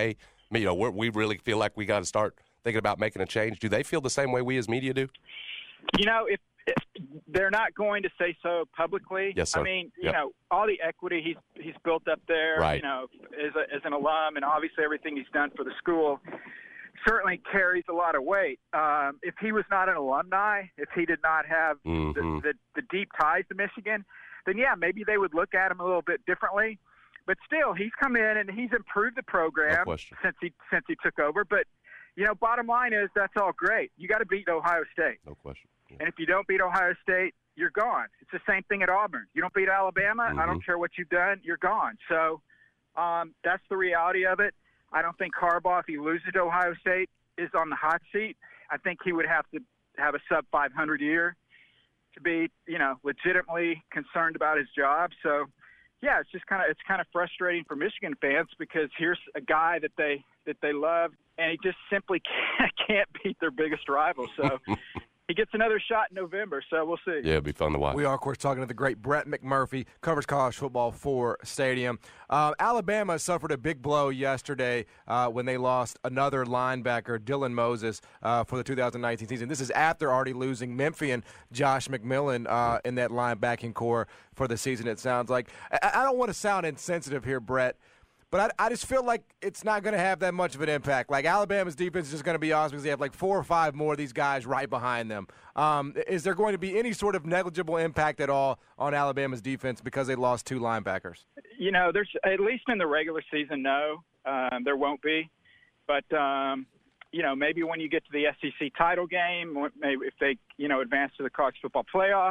you know, we're, we really feel like we got to start thinking about making a change. Do they feel the same way we as media do? You know, if, if they're not going to say so publicly, Yes, sir. I mean, you Yep. know, all the equity he's he's built up there, Right. you know, as, a, as an alum, and obviously everything he's done for the school certainly carries a lot of weight. Um, if he was not an alumni, if he did not have Mhm. the, the, the deep ties to Michigan, then yeah, maybe they would look at him a little bit differently. But still, he's come in and he's improved the program question. since he since he took over. But you know, bottom line is that's all great. You got to beat Ohio State. No question. And if you don't beat Ohio State, you're gone. It's the same thing at Auburn. You don't beat Alabama, I Mm-hmm. don't care what you've done, you're gone. So um, that's the reality of it. I don't think Harbaugh, if he loses to Ohio State, is on the hot seat. I think he would have to have a sub five hundred year to be, you know, legitimately concerned about his job. So, yeah, it's just kind of it's kind of frustrating for Michigan fans because here's a guy that they that they love, and he just simply can't, can't beat their biggest rival. So he gets another shot in November. So we'll see. Yeah, it'd be fun to watch. We are, of course, talking to the great Brett McMurphy, covers college football for Stadium. Uh, Alabama suffered a big blow yesterday uh, when they lost another linebacker, Dylan Moses, uh, for the two thousand nineteen season. This is after already losing Memphian Josh McMillan uh, in that linebacking core for the season, it sounds like. I, I don't want to sound insensitive here, Brett, but I, I just feel like it's not going to have that much of an impact. Like, Alabama's defense is just going to be awesome because they have like four or five more of these guys right behind them. Um, is there going to be any sort of negligible impact at all on Alabama's defense because they lost two linebackers? You know, there's at least in the regular season, no, um, there won't be. But, um, you know, maybe when you get to the S E C title game, maybe if they, you know, advance to the college football playoff,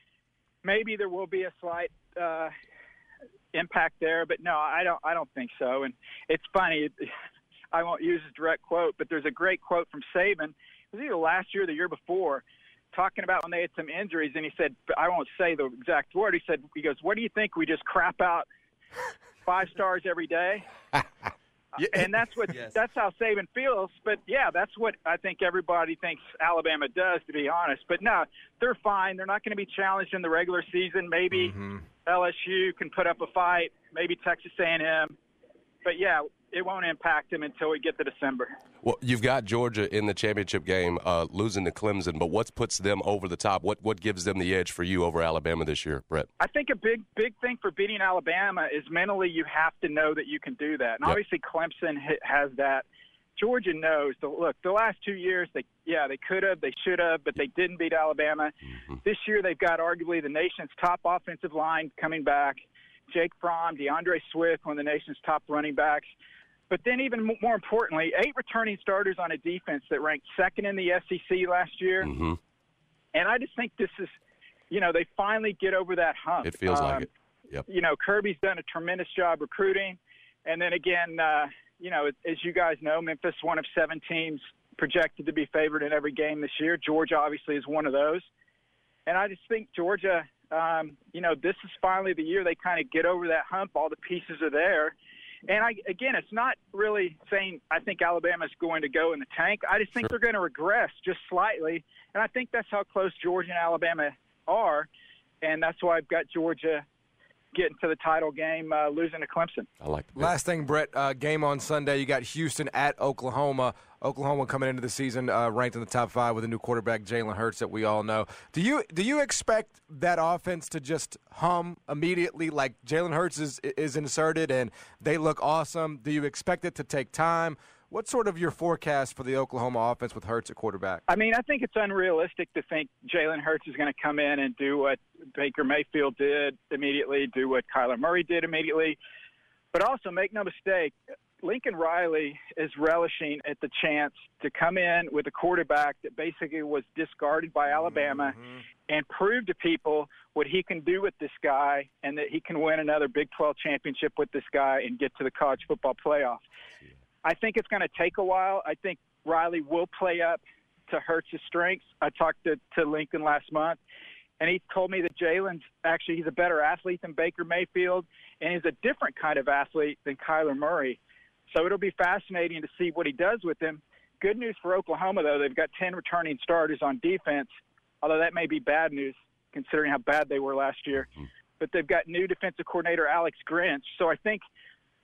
maybe there will be a slight uh, – impact there, but no, I don't. I don't think so. And it's funny. I won't use a direct quote, but there's a great quote from Saban. It was either last year or the year before, talking about when they had some injuries, and he said, I won't say the exact word. He said, he goes, "What do you think? We just crap out five stars every day?" And that's what yes. that's how Saban feels. But yeah, that's what I think everybody thinks Alabama does, to be honest. But no, they're fine. They're not going to be challenged in the regular season. Maybe mm-hmm. L S U can put up a fight. Maybe Texas A and M. But yeah, it won't impact them until we get to December. Well, you've got Georgia in the championship game, uh, losing to Clemson. But what puts them over the top? What what gives them the edge for you over Alabama this year, Brett? I think a big big thing for beating Alabama is mentally you have to know that you can do that. And yep. obviously Clemson has that. Georgia knows. The, look, the last two years, they yeah, they could have, they should have, but they didn't beat Alabama. Mm-hmm. This year they've got arguably the nation's top offensive line coming back. Jake Fromm, DeAndre Swift, one of the nation's top running backs. But then even more importantly, eight returning starters on a defense that ranked second in the S E C last year. Mm-hmm. And I just think this is, you know, they finally get over that hump. It feels um, like it. Yep. You know, Kirby's done a tremendous job recruiting. And then again, uh, you know, as you guys know, Memphis, one of seven teams projected to be favored in every game this year. Georgia obviously is one of those. And I just think Georgia, um, you know, this is finally the year they kind of get over that hump. All the pieces are there. And, I, again, it's not really saying I think Alabama's going to go in the tank. I just think sure. they're going to regress just slightly. And I think that's how close Georgia and Alabama are. And that's why I've got Georgia getting to the title game, uh, losing to Clemson. I like that. Last thing, Brett, uh, game on Sunday. You got Houston at Oklahoma. Oklahoma coming into the season uh, ranked in the top five with a new quarterback, Jalen Hurts, that we all know. Do you do you expect that offense to just hum immediately, like Jalen Hurts is is inserted and they look awesome? Do you expect it to take time? What's sort of your forecast for the Oklahoma offense with Hurts at quarterback? I mean, I think it's unrealistic to think Jalen Hurts is going to come in and do what Baker Mayfield did immediately, do what Kyler Murray did immediately. But also, make no mistake, Lincoln Riley is relishing at the chance to come in with a quarterback that basically was discarded by Alabama mm-hmm. and prove to people what he can do with this guy and that he can win another Big twelve championship with this guy and get to the college football playoff. I think it's going to take a while. I think Riley will play up to Hurts' strengths. I talked to, to Lincoln last month, and he told me that Jalen's actually he's a better athlete than Baker Mayfield, and he's a different kind of athlete than Kyler Murray. So it'll be fascinating to see what he does with him. Good news for Oklahoma, though. They've got ten returning starters on defense, although that may be bad news considering how bad they were last year. Mm-hmm. But they've got new defensive coordinator Alex Grinch. So I think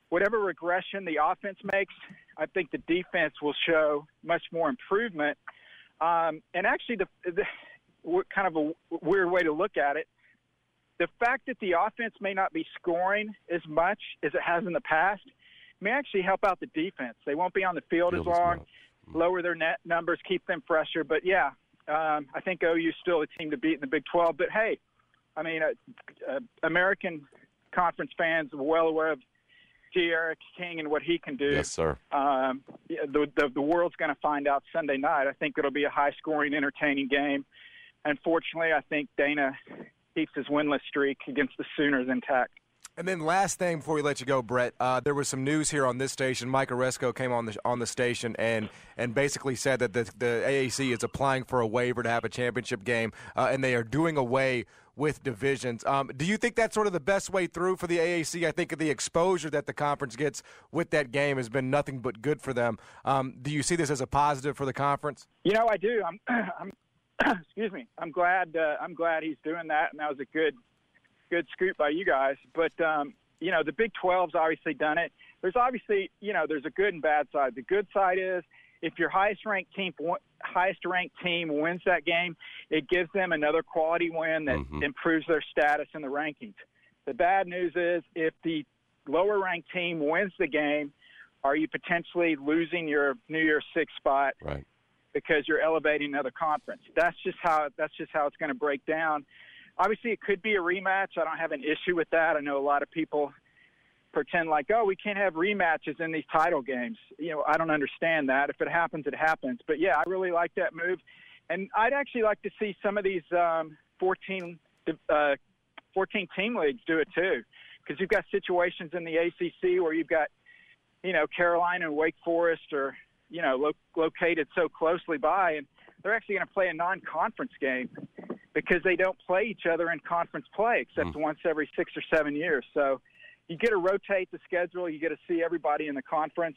whatever regression the offense makes, I think the defense will show much more improvement. Um, and actually, the, the kind of a weird way to look at it, the fact that the offense may not be scoring as much as it has in the past may actually help out the defense. They won't be on the field, field as long, lower their net numbers, keep them fresher. But, yeah, um, I think O U's still a team to beat in the Big twelve. But, hey, I mean, uh, uh, American Conference fans are well aware of D'Eriq King and what he can do. Yes, sir. Um, the, the, the world's going to find out Sunday night. I think it'll be a high-scoring, entertaining game. Unfortunately, I think Dana keeps his winless streak against the Sooners intact. And then last thing before we let you go, Brett, uh, there was some news here on this station. Mike Oresco came on the on the station and and basically said that the, the A A C is applying for a waiver to have a championship game, uh, and they are doing away with divisions. Um, do you think that's sort of the best way through for the A A C? I think the exposure that the conference gets with that game has been nothing but good for them. Um, do you see this as a positive for the conference? You know, I do. I'm, I'm excuse me. I'm glad. Uh, I'm glad he's doing that, and that was a good. Good scoop by you guys. But, um, you know, the Big twelve's obviously done it. There's obviously, you know, there's a good and bad side. The good side is if your highest-ranked team highest-ranked team wins that game, it gives them another quality win that mm-hmm. improves their status in the rankings. The bad news is if the lower-ranked team wins the game, are you potentially losing your New Year's Six spot right. because you're elevating another conference? That's just how that's just how it's going to break down. Obviously, it could be a rematch. I don't have an issue with that. I know a lot of people pretend like, oh, we can't have rematches in these title games. You know, I don't understand that. If it happens, it happens. But, yeah, I really like that move. And I'd actually like to see some of these um, fourteen, uh, fourteen team leagues do it too, because you've got situations in the A C C where you've got, you know, Carolina and Wake Forest are, you know, lo- located so closely by, and they're actually going to play a non-conference game because they don't play each other in conference play except mm. once every six or seven years. So you get to rotate the schedule. You get to see everybody in the conference.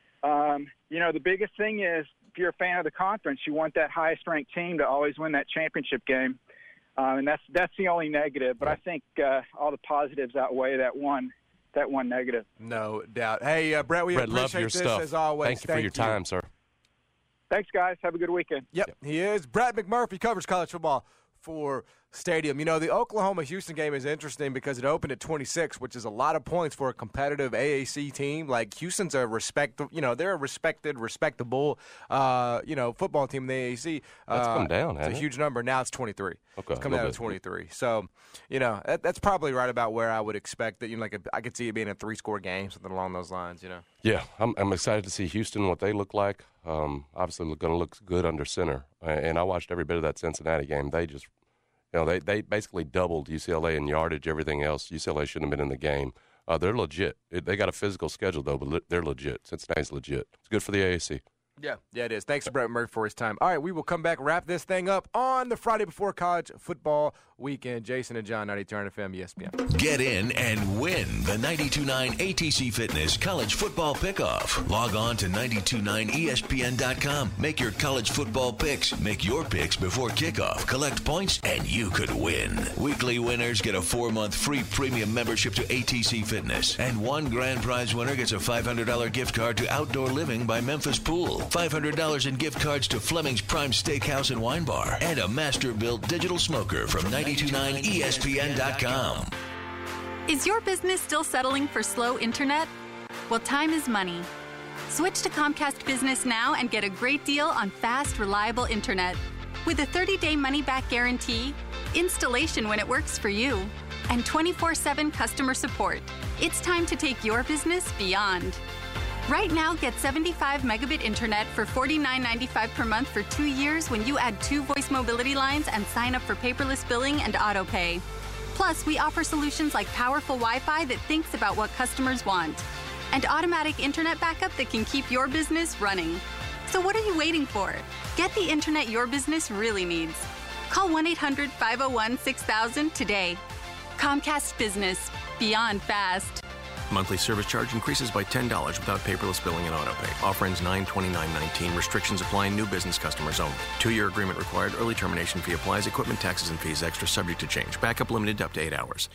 Um, you know, the biggest thing is if you're a fan of the conference, you want that highest-ranked team to always win that championship game. Um, and that's that's the only negative. But I think uh, all the positives outweigh that one that one negative. No doubt. Hey, uh, Brett, we Brett, appreciate love your this stuff. as always. Thank you Thank for your you. time, sir. Thanks, guys. Have a good weekend. Yep, yep, he is. Brett McMurphy covers college football for Stadium. You know, the Oklahoma-Huston game is interesting because it opened at twenty-six, which is a lot of points for a competitive A A C team. Like, Houston's a respect, you know, they're a respected, respectable, uh, you know, football team in the A A C. That's uh, come down, It's a hasn't it? huge number. Now it's twenty-three. Okay, it's come down to twenty-three. So, you know, that, that's probably right about where I would expect that. You know, like a, I could see it being a three-score game, something along those lines. You know. Yeah, I'm, I'm excited to see Houston, what they look like. Um, obviously, going to look good under center. And I watched every bit of that Cincinnati game. They just. You know, they, they basically doubled U C L A in yardage, everything else. U C L A shouldn't have been in the game. Uh, they're legit. It, they got a physical schedule, though, but le- they're legit. Cincinnati's legit. It's good for the A A C. Yeah, yeah, it is. Thanks to Brett Murphy for his time. All right, we will come back, wrap this thing up on the Friday before college football weekend. Jason and John, ninety-two point nine F M, E S P N. Get in and win the ninety-two point nine A T C Fitness College Football Pickoff. Log on to ninety-two point nine E S P N dot com. Make your college football picks. Make your picks before kickoff. Collect points, and you could win. Weekly winners get a four-month free premium membership to A T C Fitness. And one grand prize winner gets a five hundred dollars gift card to Outdoor Living by Memphis Pool. five hundred dollars in gift cards to Fleming's Prime Steakhouse and Wine Bar. And a master-built digital smoker from ninety-two point nine E S P N dot com. Is your business still settling for slow internet? Well, time is money. Switch to Comcast Business now and get a great deal on fast, reliable internet. With a thirty-day money-back guarantee, installation when it works for you, and twenty-four seven customer support, it's time to take your business beyond. Right now, get seventy-five megabit internet for forty-nine ninety-five per month for two years when you add two voice mobility lines and sign up for paperless billing and auto pay. Plus, we offer solutions like powerful Wi-Fi that thinks about what customers want, and automatic internet backup that can keep your business running. So what are you waiting for? Get the internet your business really needs. Call one eight hundred five oh one six thousand today. Comcast Business. Beyond fast. Monthly service charge increases by ten dollars without paperless billing and auto pay. Offer ends nine twenty-nine nineteen. Restrictions apply. New business customers only. Two-year agreement required. Early termination fee applies. Equipment taxes and fees extra subject to change. Backup limited to up to eight hours.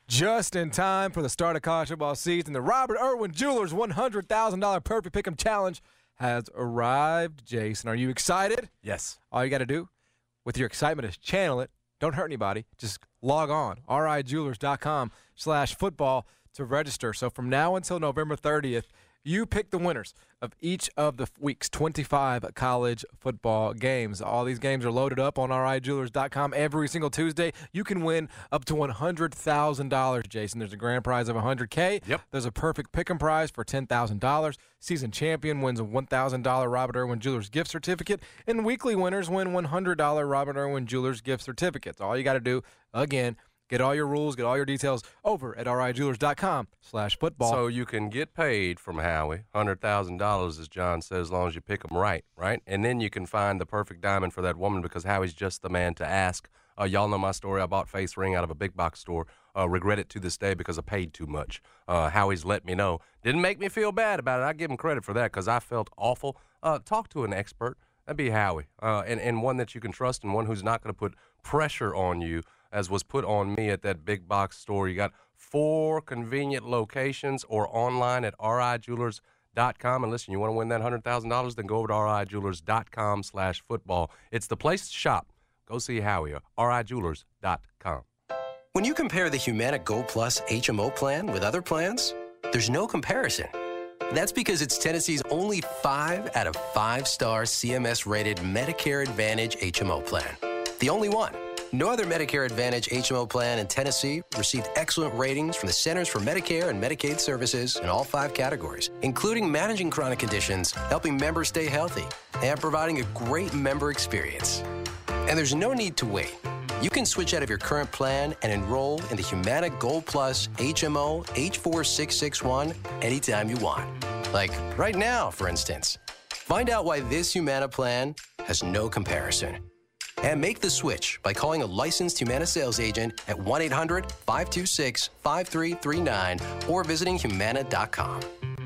Just in time for the start of college football season, the Robert Irwin Jewelers one hundred thousand dollars Perfect Pick'em Challenge has arrived. Jason, are you excited? Yes. All you got to do with your excitement is channel it. Don't hurt anybody. Just log on, rijewelers.com slash football to register. So from now until November thirtieth, you pick the winners of each of the week's twenty-five college football games. All these games are loaded up on rijewelers dot com every single Tuesday. You can win up to one hundred thousand dollars, Jason. There's a grand prize of one hundred K. Yep. There's a perfect pick'em prize for ten thousand dollars. Season champion wins a one thousand dollars Robert Irwin Jewelers gift certificate. And weekly winners win one hundred dollars Robert Irwin Jewelers gift certificates. All you got to do, again, get all your rules, get all your details over at rijewelers.com slash football. So you can get paid from Howie, one hundred thousand dollars, as John says, as long as you pick them right, right? And then you can find the perfect diamond for that woman because Howie's just the man to ask. Uh, y'all know my story. I bought face ring out of a big box store. Uh, regret it to this day because I paid too much. Uh, Howie's let me know. Didn't make me feel bad about it. I give him credit for that because I felt awful. Uh, talk to an expert. That'd be Howie, uh, and, and one that you can trust and one who's not going to put pressure on you as was put on me at that big box store. You got four convenient locations or online at rijewelers dot com. And listen, you want to win that one hundred thousand dollars, then go over to rijewelers.com slash football. It's the place to shop. Go see Howie, rijewelers dot com. When you compare the Humana Gold Plus H M O plan with other plans, there's no comparison. That's because it's Tennessee's only five out of five-star C M S-rated Medicare Advantage H M O plan. The only one. No other Medicare Advantage H M O plan in Tennessee received excellent ratings from the Centers for Medicare and Medicaid Services in all five categories, including managing chronic conditions, helping members stay healthy, and providing a great member experience. And there's no need to wait. You can switch out of your current plan and enroll in the Humana Gold Plus H M O H four six six one anytime you want. Like right now, for instance. Find out why this Humana plan has no comparison. And make the switch by calling a licensed Humana sales agent at one eight hundred five two six five three three nine or visiting humana dot com.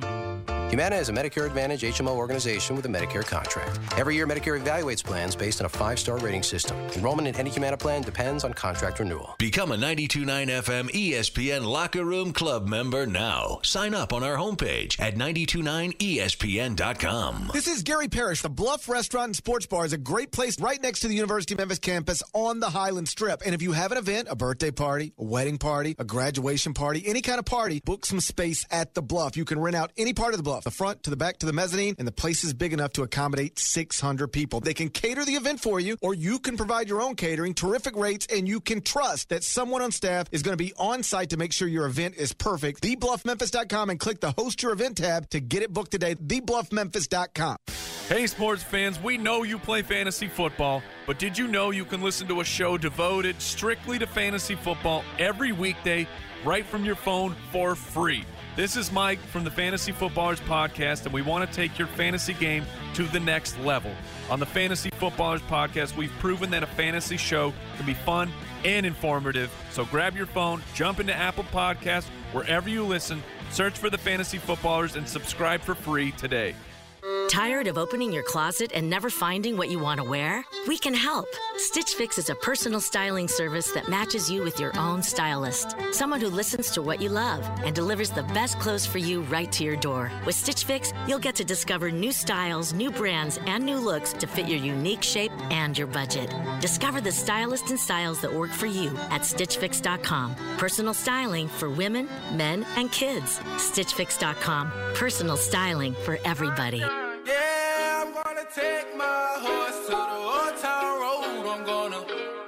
Humana is a Medicare Advantage H M O organization with a Medicare contract. Every year, Medicare evaluates plans based on a five-star rating system. Enrollment in any Humana plan depends on contract renewal. Become a ninety-two point nine F M E S P N Locker Room Club member now. Sign up on our homepage at nine two nine E S P N dot com. This is Gary Parrish. The Bluff Restaurant and Sports Bar is a great place right next to the University of Memphis campus on the Highland Strip. And if you have an event, a birthday party, a wedding party, a graduation party, any kind of party, book some space at the Bluff. You can rent out any part of the Bluff, the front to the back to the mezzanine, and the place is big enough to accommodate six hundred people. They can cater the event for you, or you can provide your own catering, terrific rates, and you can trust that someone on staff is going to be on site to make sure your event is perfect. the bluff memphis dot com and click the Host Your Event tab to get it booked today. the bluff memphis dot com. Hey, sports fans, we know you play fantasy football, but did you know you can listen to a show devoted strictly to fantasy football every weekday right from your phone for free? This is Mike from the Fantasy Footballers Podcast, and we want to take your fantasy game to the next level. On the Fantasy Footballers Podcast, we've proven that a fantasy show can be fun and informative. So grab your phone, jump into Apple Podcasts, wherever you listen, search for the Fantasy Footballers, and subscribe for free today. Tired of opening your closet and never finding what you want to wear? We can help. Stitch Fix is a personal styling service that matches you with your own stylist. Someone who listens to what you love and delivers the best clothes for you right to your door. With Stitch Fix, you'll get to discover new styles, new brands, and new looks to fit your unique shape and your budget. Discover the stylists and styles that work for you at stitch fix dot com. Personal styling for women, men, and kids. stitch fix dot com. Personal styling for everybody. Yeah, I'm gonna take my horse to the old town road. I'm gonna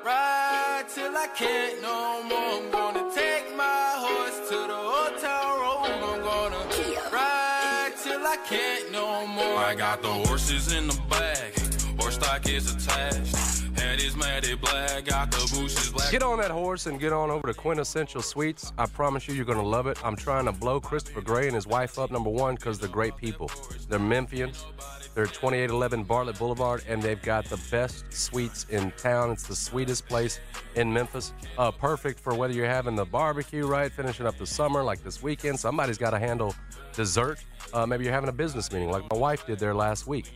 ride till I can't no more. I'm gonna take my horse to the old town road. I'm gonna ride till I can't no more. I got the horses in the bag, horse stock is attached. Head is matted black, got the bushes black. Get on that horse and get on over to Quintessential Sweets. I promise you, you're going to love it. I'm trying to blow Christopher Gray and his wife up, number one, because they're great people. They're Memphians. They're twenty-eight eleven Bartlett Boulevard, and they've got the best sweets in town. It's the sweetest place in Memphis. Uh, perfect for whether you're having the barbecue, right, finishing up the summer like this weekend. Somebody's got to handle dessert. Uh, maybe you're having a business meeting like my wife did there last week.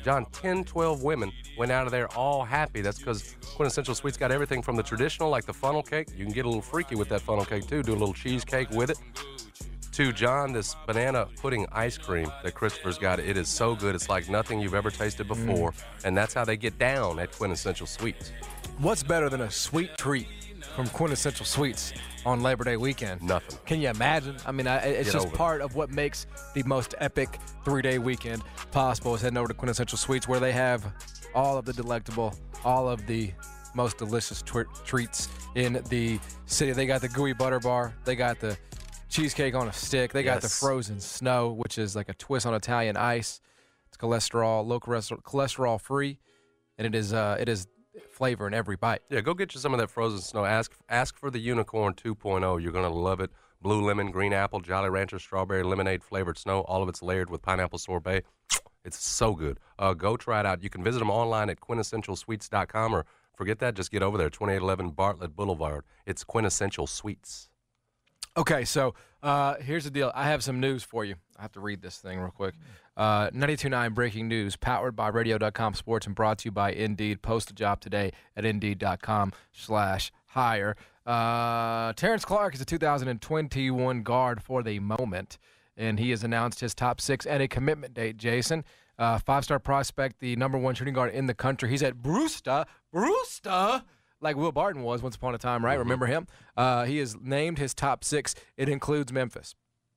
John, ten, twelve women went out of there all happy. That's because Quintessential Sweets got everything from the traditional, like the funnel cake. You can get a little freaky with that funnel cake, too. Do a little cheesecake with it. To John, this banana pudding ice cream that Christopher's got. It is so good. It's like nothing you've ever tasted before. Mm. And that's how they get down at Quintessential Sweets. What's better than a sweet treat from Quintessential Sweets on Labor Day weekend? Nothing. Can you imagine? I mean, I, it's Get just part of what makes the most epic three-day weekend possible is heading over to Quintessential Sweets, where they have all of the delectable, all of the most delicious tw- treats in the city. They got the gooey butter bar. They got the cheesecake on a stick. They got yes. the frozen snow, which is like a twist on Italian ice. It's cholesterol, low cholesterol free, and it is uh, it is flavor in every bite. Yeah, go get you some of that frozen snow. Ask ask for the Unicorn two point oh. You're going to love it. Blue lemon, green apple, Jolly Rancher, strawberry, lemonade flavored snow. All of it's layered with pineapple sorbet. It's so good. Uh, go try it out. You can visit them online at quintessential sweets dot com, or forget that, just get over there, twenty-eight eleven Bartlett Boulevard. It's Quintessential Sweets. Okay, so uh, here's the deal. I have some news for you. I have to read this thing real quick. Uh, ninety-two point nine breaking news, powered by radio dot com sports and brought to you by Indeed. Post a job today at indeed dot com slash hire. Uh, Terrence Clark is a two thousand twenty-one guard for the moment, and he has announced his top six and a commitment date, Jason. Uh, five-star prospect, the number one shooting guard in the country. He's at Brewster. Brewster! Like Will Barton was once upon a time, right? Mm-hmm. Remember him? Uh, he has named his top six. It includes Memphis.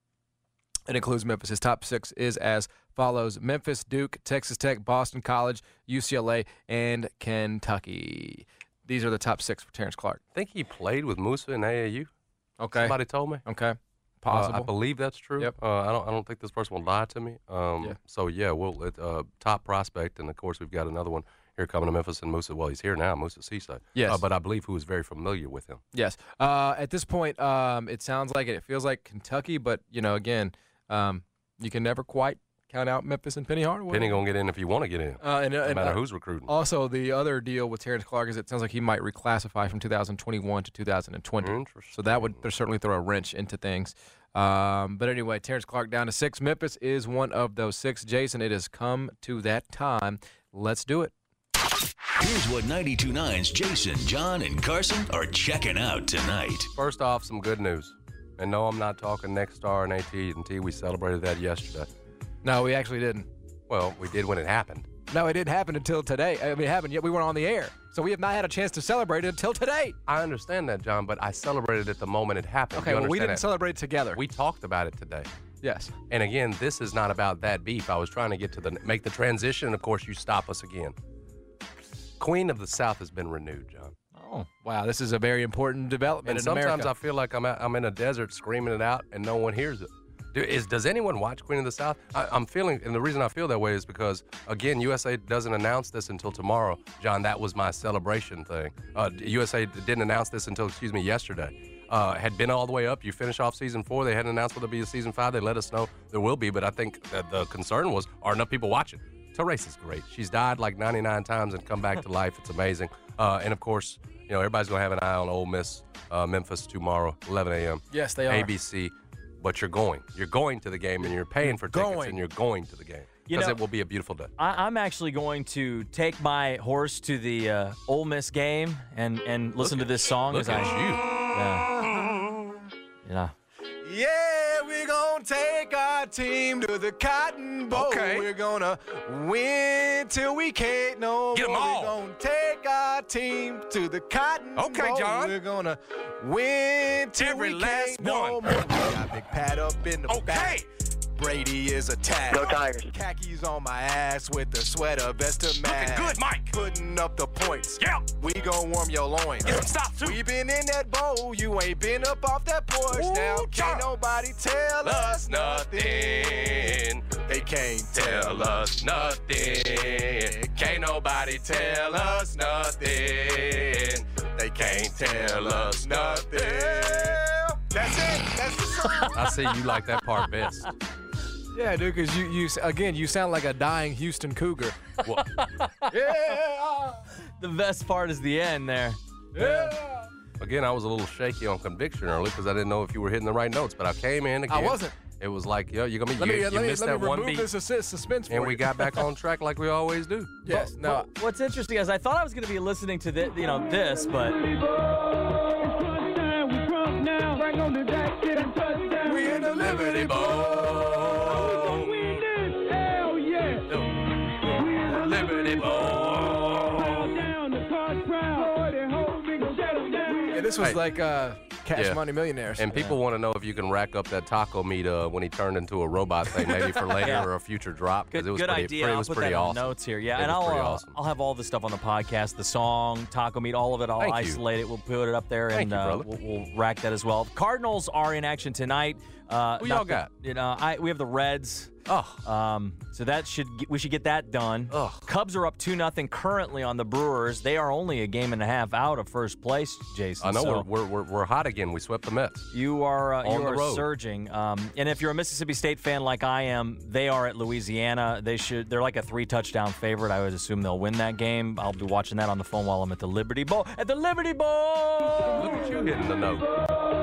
It includes Memphis. His top six is as follows: Memphis, Duke, Texas Tech, Boston College, U C L A, and Kentucky. These are the top six for Terrence Clark. I think he played with Musa in A A U. Okay. Somebody told me. Okay. Possible. Uh, I believe that's true. Yep. Uh, I don't. I don't think this person will lie to me. Um, yeah. So yeah, we'll uh, top prospect, and of course we've got another one here coming to Memphis, and Musa. Well, he's here now, Musa Seaside. Yes. Uh, but I believe who is very familiar with him. Yes. Uh, at this point, um, it sounds like it. It feels like Kentucky, but you know, again, um, you can never quite count out Memphis and Penny Hardaway. Penny gonna get in if you want to get in. Uh, and, no and, matter uh, who's recruiting. Also, the other deal with Terrence Clark is it sounds like he might reclassify from two thousand twenty-one to two thousand twenty. Interesting. So that would certainly throw a wrench into things. Um, but anyway, Terrence Clark down to six. Memphis is one of those six. Jason, it has come to that time. Let's do it. Here's what ninety-two point nine's Jason, John, and Carson are checking out tonight. First off, some good news. And no, I'm not talking Nexstar and A T and T. We celebrated that yesterday. No, we actually didn't. Well, we did when it happened. No, it didn't happen until today. I mean, it happened, yet we weren't on the air. So we have not had a chance to celebrate it until today. I understand that, John, but I celebrated it the moment it happened. Okay, well, we didn't that? celebrate together. We talked about it today. Yes. And again, this is not about that beef. I was trying to get to the make the transition, and of course, you stop us again. Queen of the South has been renewed, John. Oh, wow. This is a very important development and in sometimes America. I feel like I'm out, I'm in a desert screaming it out, and no one hears it. Do, is, does anyone watch Queen of the South? I, I'm feeling, and the reason I feel that way is because, again, U S A doesn't announce this until tomorrow. John, that was my celebration thing. Uh, U S A didn't announce this until, excuse me, yesterday. Uh, had been all the way up. You finish off season four. They hadn't announced whether there'll be a season five. They let us know there will be, but I think that the concern was, are enough people watching? Teresa is great. She's died like ninety-nine times and come back to life. It's amazing. Uh, and, of course, you know, everybody's going to have an eye on Ole Miss, uh, Memphis tomorrow, eleven a.m. Yes, they are. A B C. But you're going. You're going to the game, and you're paying for tickets, going. and you're going to the game. You Because know, it will be a beautiful day. I, I'm actually going to take my horse to the uh, Ole Miss game and, and listen Look to this song. Look as at I, you. Yeah. Yeah. Yeah, we're going to take our team to the Cotton Bowl. Okay. We're going to win till we can't no Get 'em more. all. We're going to take our team to the Cotton Okay, Bowl. John. We're going to win till Every we last can't no one. more. We got Big Pat up in the Okay. back. Brady is a tag. Go Tigers. Khakis on my ass with the sweater vest to match. Looking good, Mike. Putting up the points. Yeah. We gon' warm your loins. Get some stops, too. We been in that bowl. You ain't been up off that porch. Ooh, Now John. can't nobody tell us nothing. They can't Tell us nothing. Can't nobody tell us nothing. They can't tell us nothing. That's it. That's the song. I see you like that part best. Yeah, dude, because you, you, again, you sound like a dying Houston Cougar. Well, Yeah. The best part is the end there. Yeah. again, I was a little shaky on conviction early because I didn't know if you were hitting the right notes, but I came in again. I wasn't. It was like, yo, you're gonna be. Let you, me, you let me, missed let that me one remove beat, this assist, suspense for and you. we got back on track like we always do. Yes. But- No. but what's interesting is I thought I was going to be listening to this, you know, this, but We in the Liberty Bowl. Hell yeah. Liberty Bowl. Yeah, this was Hey. like uh, Cash Yeah. Money Millionaires. And people want to know if you can rack up that taco meat uh, when he turned into a robot thing, maybe for later Yeah. or a future drop. Because good, it was good pretty, idea. pretty, it I'll was put pretty that awesome. in the notes here. Yeah, It and was I'll pretty uh, awesome. I'll have all the stuff on the podcast, the song, taco meat, all of it. I'll Thank you. isolate it. We'll put it up there, Thank and you, uh, brother. we'll, we'll rack that as well. Cardinals are in action tonight. Uh, Who not y'all the- got? You know, I we have the Reds. Oh, Um, so that should get, we should get that done. Ugh. Cubs are up two nothing currently on the Brewers. They are only a game and a half out of first place, Jason. I know so we're, we're, we're, we're hot again. We swept the Mets. You are uh, On you the are road. surging. Um, and if you're a Mississippi State fan like I am, they are at Louisiana. They should. They're like a three touchdown favorite. I would assume they'll win that game. I'll be watching that on the phone while I'm at the Liberty Bowl. At the Liberty Bowl. Look at you hitting the note.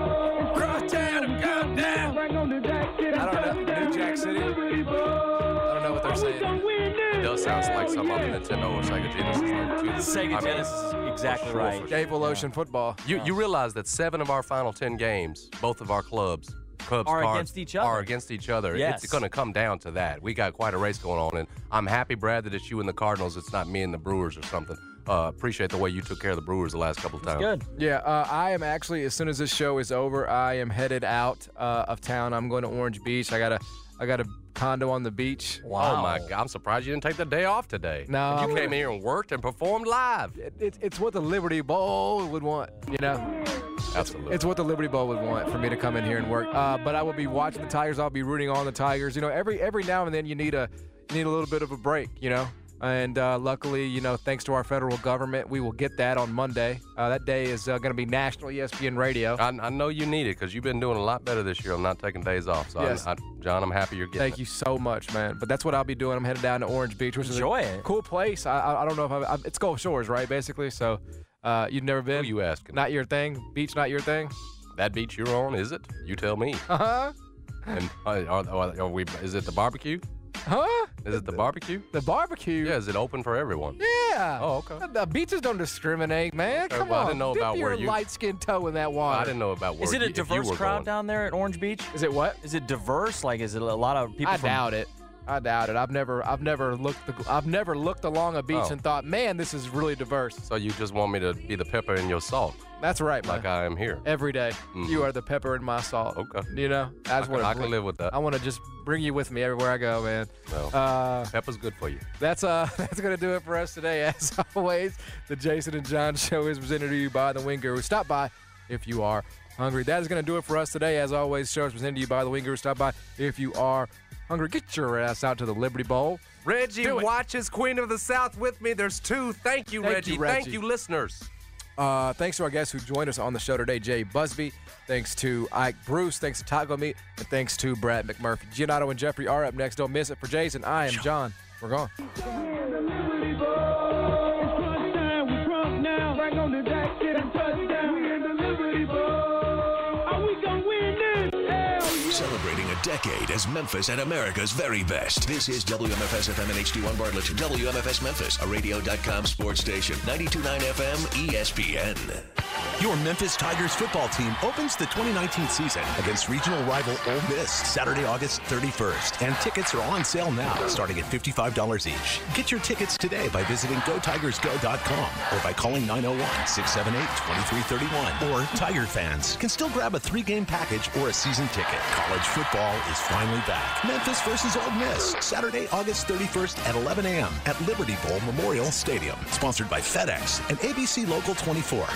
Crosstown, come down. I don't know. New Jack City. I don't know what they're saying. It does sound like some other Nintendo or Sega Genesis. Like, too. Sega I mean, Genesis, exactly for sure, right. for sure. Gable Ocean football. You, you realize that seven of our final ten games, both of our clubs, Cubs Are cards, against each other. Are against each other. Yes. It's going to come down to that. We got quite a race going on, and I'm happy, Brad, that it's you and the Cardinals. It's not me and the Brewers or something. Uh, appreciate the way you took care of the Brewers the last couple of times. Good. Yeah, uh, I am actually, as soon as this show is over, I am headed out uh, of town. I'm going to Orange Beach. I got a, I got a condo on the beach. Oh, my God. I'm surprised you didn't take the day off today. No, But you I'm came gonna- here and worked and performed live. It, it, it's what the Liberty Bowl would want, you know? Absolutely. It's what the Liberty Bowl would want for me to come in here and work. Uh, but I will be watching the Tigers. I'll be rooting on the Tigers. You know, every every now and then you need a you need a little bit of a break, you know? And uh, luckily, you know, thanks to our federal government, we will get that on Monday. Uh, that day is uh, going to be national E S P N radio. I, I know you need it because you've been doing a lot better this year. I'm not taking days off. So, Yes. I, I, John, I'm happy you're getting Thank it. you so much, man. But that's what I'll be doing. I'm headed down to Orange Beach, which Enjoy is a it. cool place. I, I, I don't know if I've, I've, it's Gulf Shores, right? Basically, so uh, you've never been. Who you asking? Not your thing. Beach, not your thing. That beach you're on, is it? You tell me. Uh huh. And uh, are, are, are we? Is it the barbecue? Huh? Is it the barbecue? The barbecue. Yeah. Is it open for everyone? Yeah. Oh, okay. The, the beaches don't discriminate, man. Okay, Come well, I on. didn't know Dip about your where you- light-skinned toe in that water. I didn't know about where Is it you, a if you diverse were crowd going. down there at Orange Beach? Is it what? Is it diverse? Like, is it a lot of people? I from, doubt it. I doubt it. I've never, I've never looked, the, I've never looked along a beach Oh. and thought, man, this is really diverse. So you just want me to be the pepper in your salt, That's right, man. like I am here. Every day, Mhm. you are the pepper in my salt. Okay. You know, I I just can, want I to. can live with that. I want to just bring you with me everywhere I go, man. No. Uh, Pepper's good for you. That's uh, that's gonna do it for us today. As always, the Jason and John Show is presented to you by the Wing Guru. Stop by if you are hungry. That is gonna do it for us today. As always, show is presented to you by the Wing Guru. Stop by if you are hungry. Get your ass out to the Liberty Bowl. Reggie Do it. watches Queen of the South with me. There's two. Thank you, Thank Reggie. you, Reggie. Thank you, listeners. Uh, thanks to our guests who joined us on the show today, Jay Busby. Thanks to Ike Bruce. Thanks to Taco Meat. And thanks to Brad McMurphy. Giannato and Jeffrey are up next. Don't miss it. For Jason, I am John. We're gone. Celebrating a decade as Memphis at America's very best. This is W M F S F M and H D one Bartlett. W M F S Memphis, a radio dot com sports station. ninety-two point nine F M E S P N. Your Memphis Tigers football team opens the twenty nineteen season against regional rival Ole Miss Saturday, August thirty-first. And tickets are on sale now, starting at fifty-five dollars each. Get your tickets today by visiting go tigers go dot com or by calling nine oh one, six seven eight, two three three one. Or Tiger fans can still grab a three-game package or a season ticket. College football is finally back. Memphis versus Ole Miss, Saturday, August thirty-first at eleven a.m. at Liberty Bowl Memorial Stadium. Sponsored by FedEx and A B C Local twenty-four.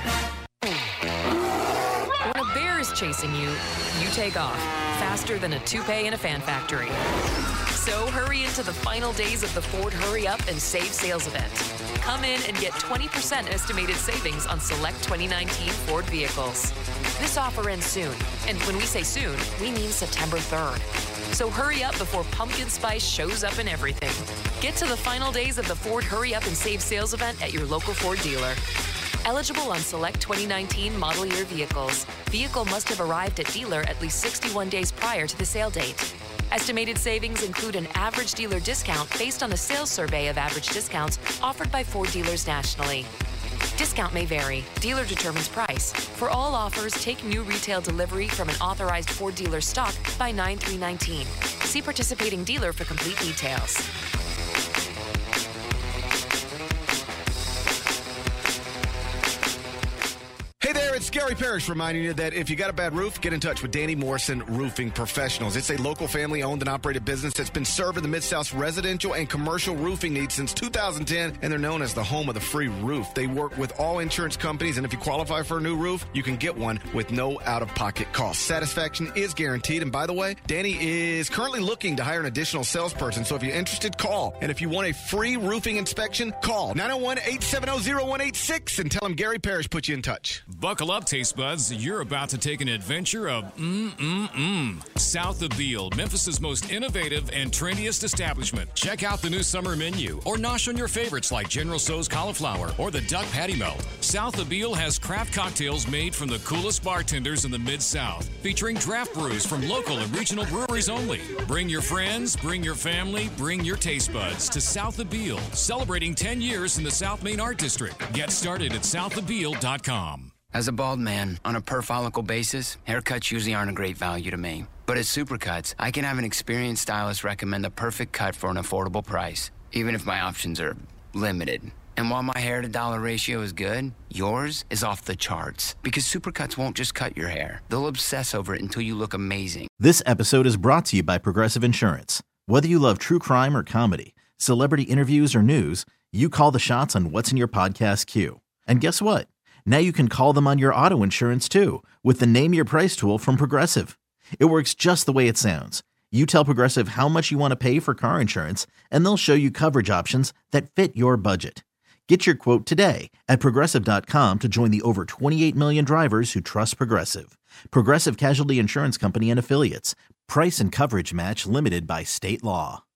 When a bear is chasing you, you take off faster than a toupee in a fan factory. So hurry into the final days of the Ford Hurry Up and Save sales event. Come in and get twenty percent estimated savings on select twenty nineteen Ford vehicles. This offer ends soon, and when we say soon, we mean September third. So hurry up before pumpkin spice shows up in everything. Get to the final days of the Ford Hurry Up and Save sales event at your local Ford dealer. Eligible on select twenty nineteen model year vehicles. Vehicle must have arrived at dealer at least sixty-one days prior to the sale date. Estimated savings include an average dealer discount based on a sales survey of average discounts offered by Ford dealers nationally. Discount may vary. Dealer determines price. For all offers, take new retail delivery from an authorized Ford dealer stock by nine three nineteen. See participating dealer for complete details. Hey there, it's Gary Parrish reminding you that if you got a bad roof, get in touch with Danny Morrison Roofing Professionals. It's a local family-owned and operated business that's been serving the Mid-South's residential and commercial roofing needs since two thousand ten, and they're known as the home of the free roof. They work with all insurance companies, and if you qualify for a new roof, you can get one with no out-of-pocket cost. Satisfaction is guaranteed, and by the way, Danny is currently looking to hire an additional salesperson, so if you're interested, call. And if you want a free roofing inspection, call nine oh one, eight seven oh, oh one eight six and tell them Gary Parrish put you in touch. Buckle up, taste buds. You're about to take an adventure of mm-mm-mm. South of Beale, Memphis's most innovative and trendiest establishment. Check out the new summer menu or nosh on your favorites like General Tso's cauliflower or the duck patty melt. South of Beale has craft cocktails made from the coolest bartenders in the Mid-South, featuring draft brews from local and regional breweries only. Bring your friends, bring your family, bring your taste buds to South of Beale, celebrating ten years in the South Main Art District. Get started at south of beale dot com. As a bald man, on a per-follicle basis, haircuts usually aren't a great value to me. But at Supercuts, I can have an experienced stylist recommend the perfect cut for an affordable price, even if my options are limited. And while my hair-to-dollar ratio is good, yours is off the charts. Because Supercuts won't just cut your hair. They'll obsess over it until you look amazing. This episode is brought to you by Progressive Insurance. Whether you love true crime or comedy, celebrity interviews or news, you call the shots on what's in your podcast queue. And guess what? Now you can call them on your auto insurance too with the Name Your Price tool from Progressive. It works just the way it sounds. You tell Progressive how much you want to pay for car insurance, and they'll show you coverage options that fit your budget. Get your quote today at Progressive dot com to join the over twenty-eight million drivers who trust Progressive. Progressive Casualty Insurance Company and Affiliates. Price and coverage match limited by state law.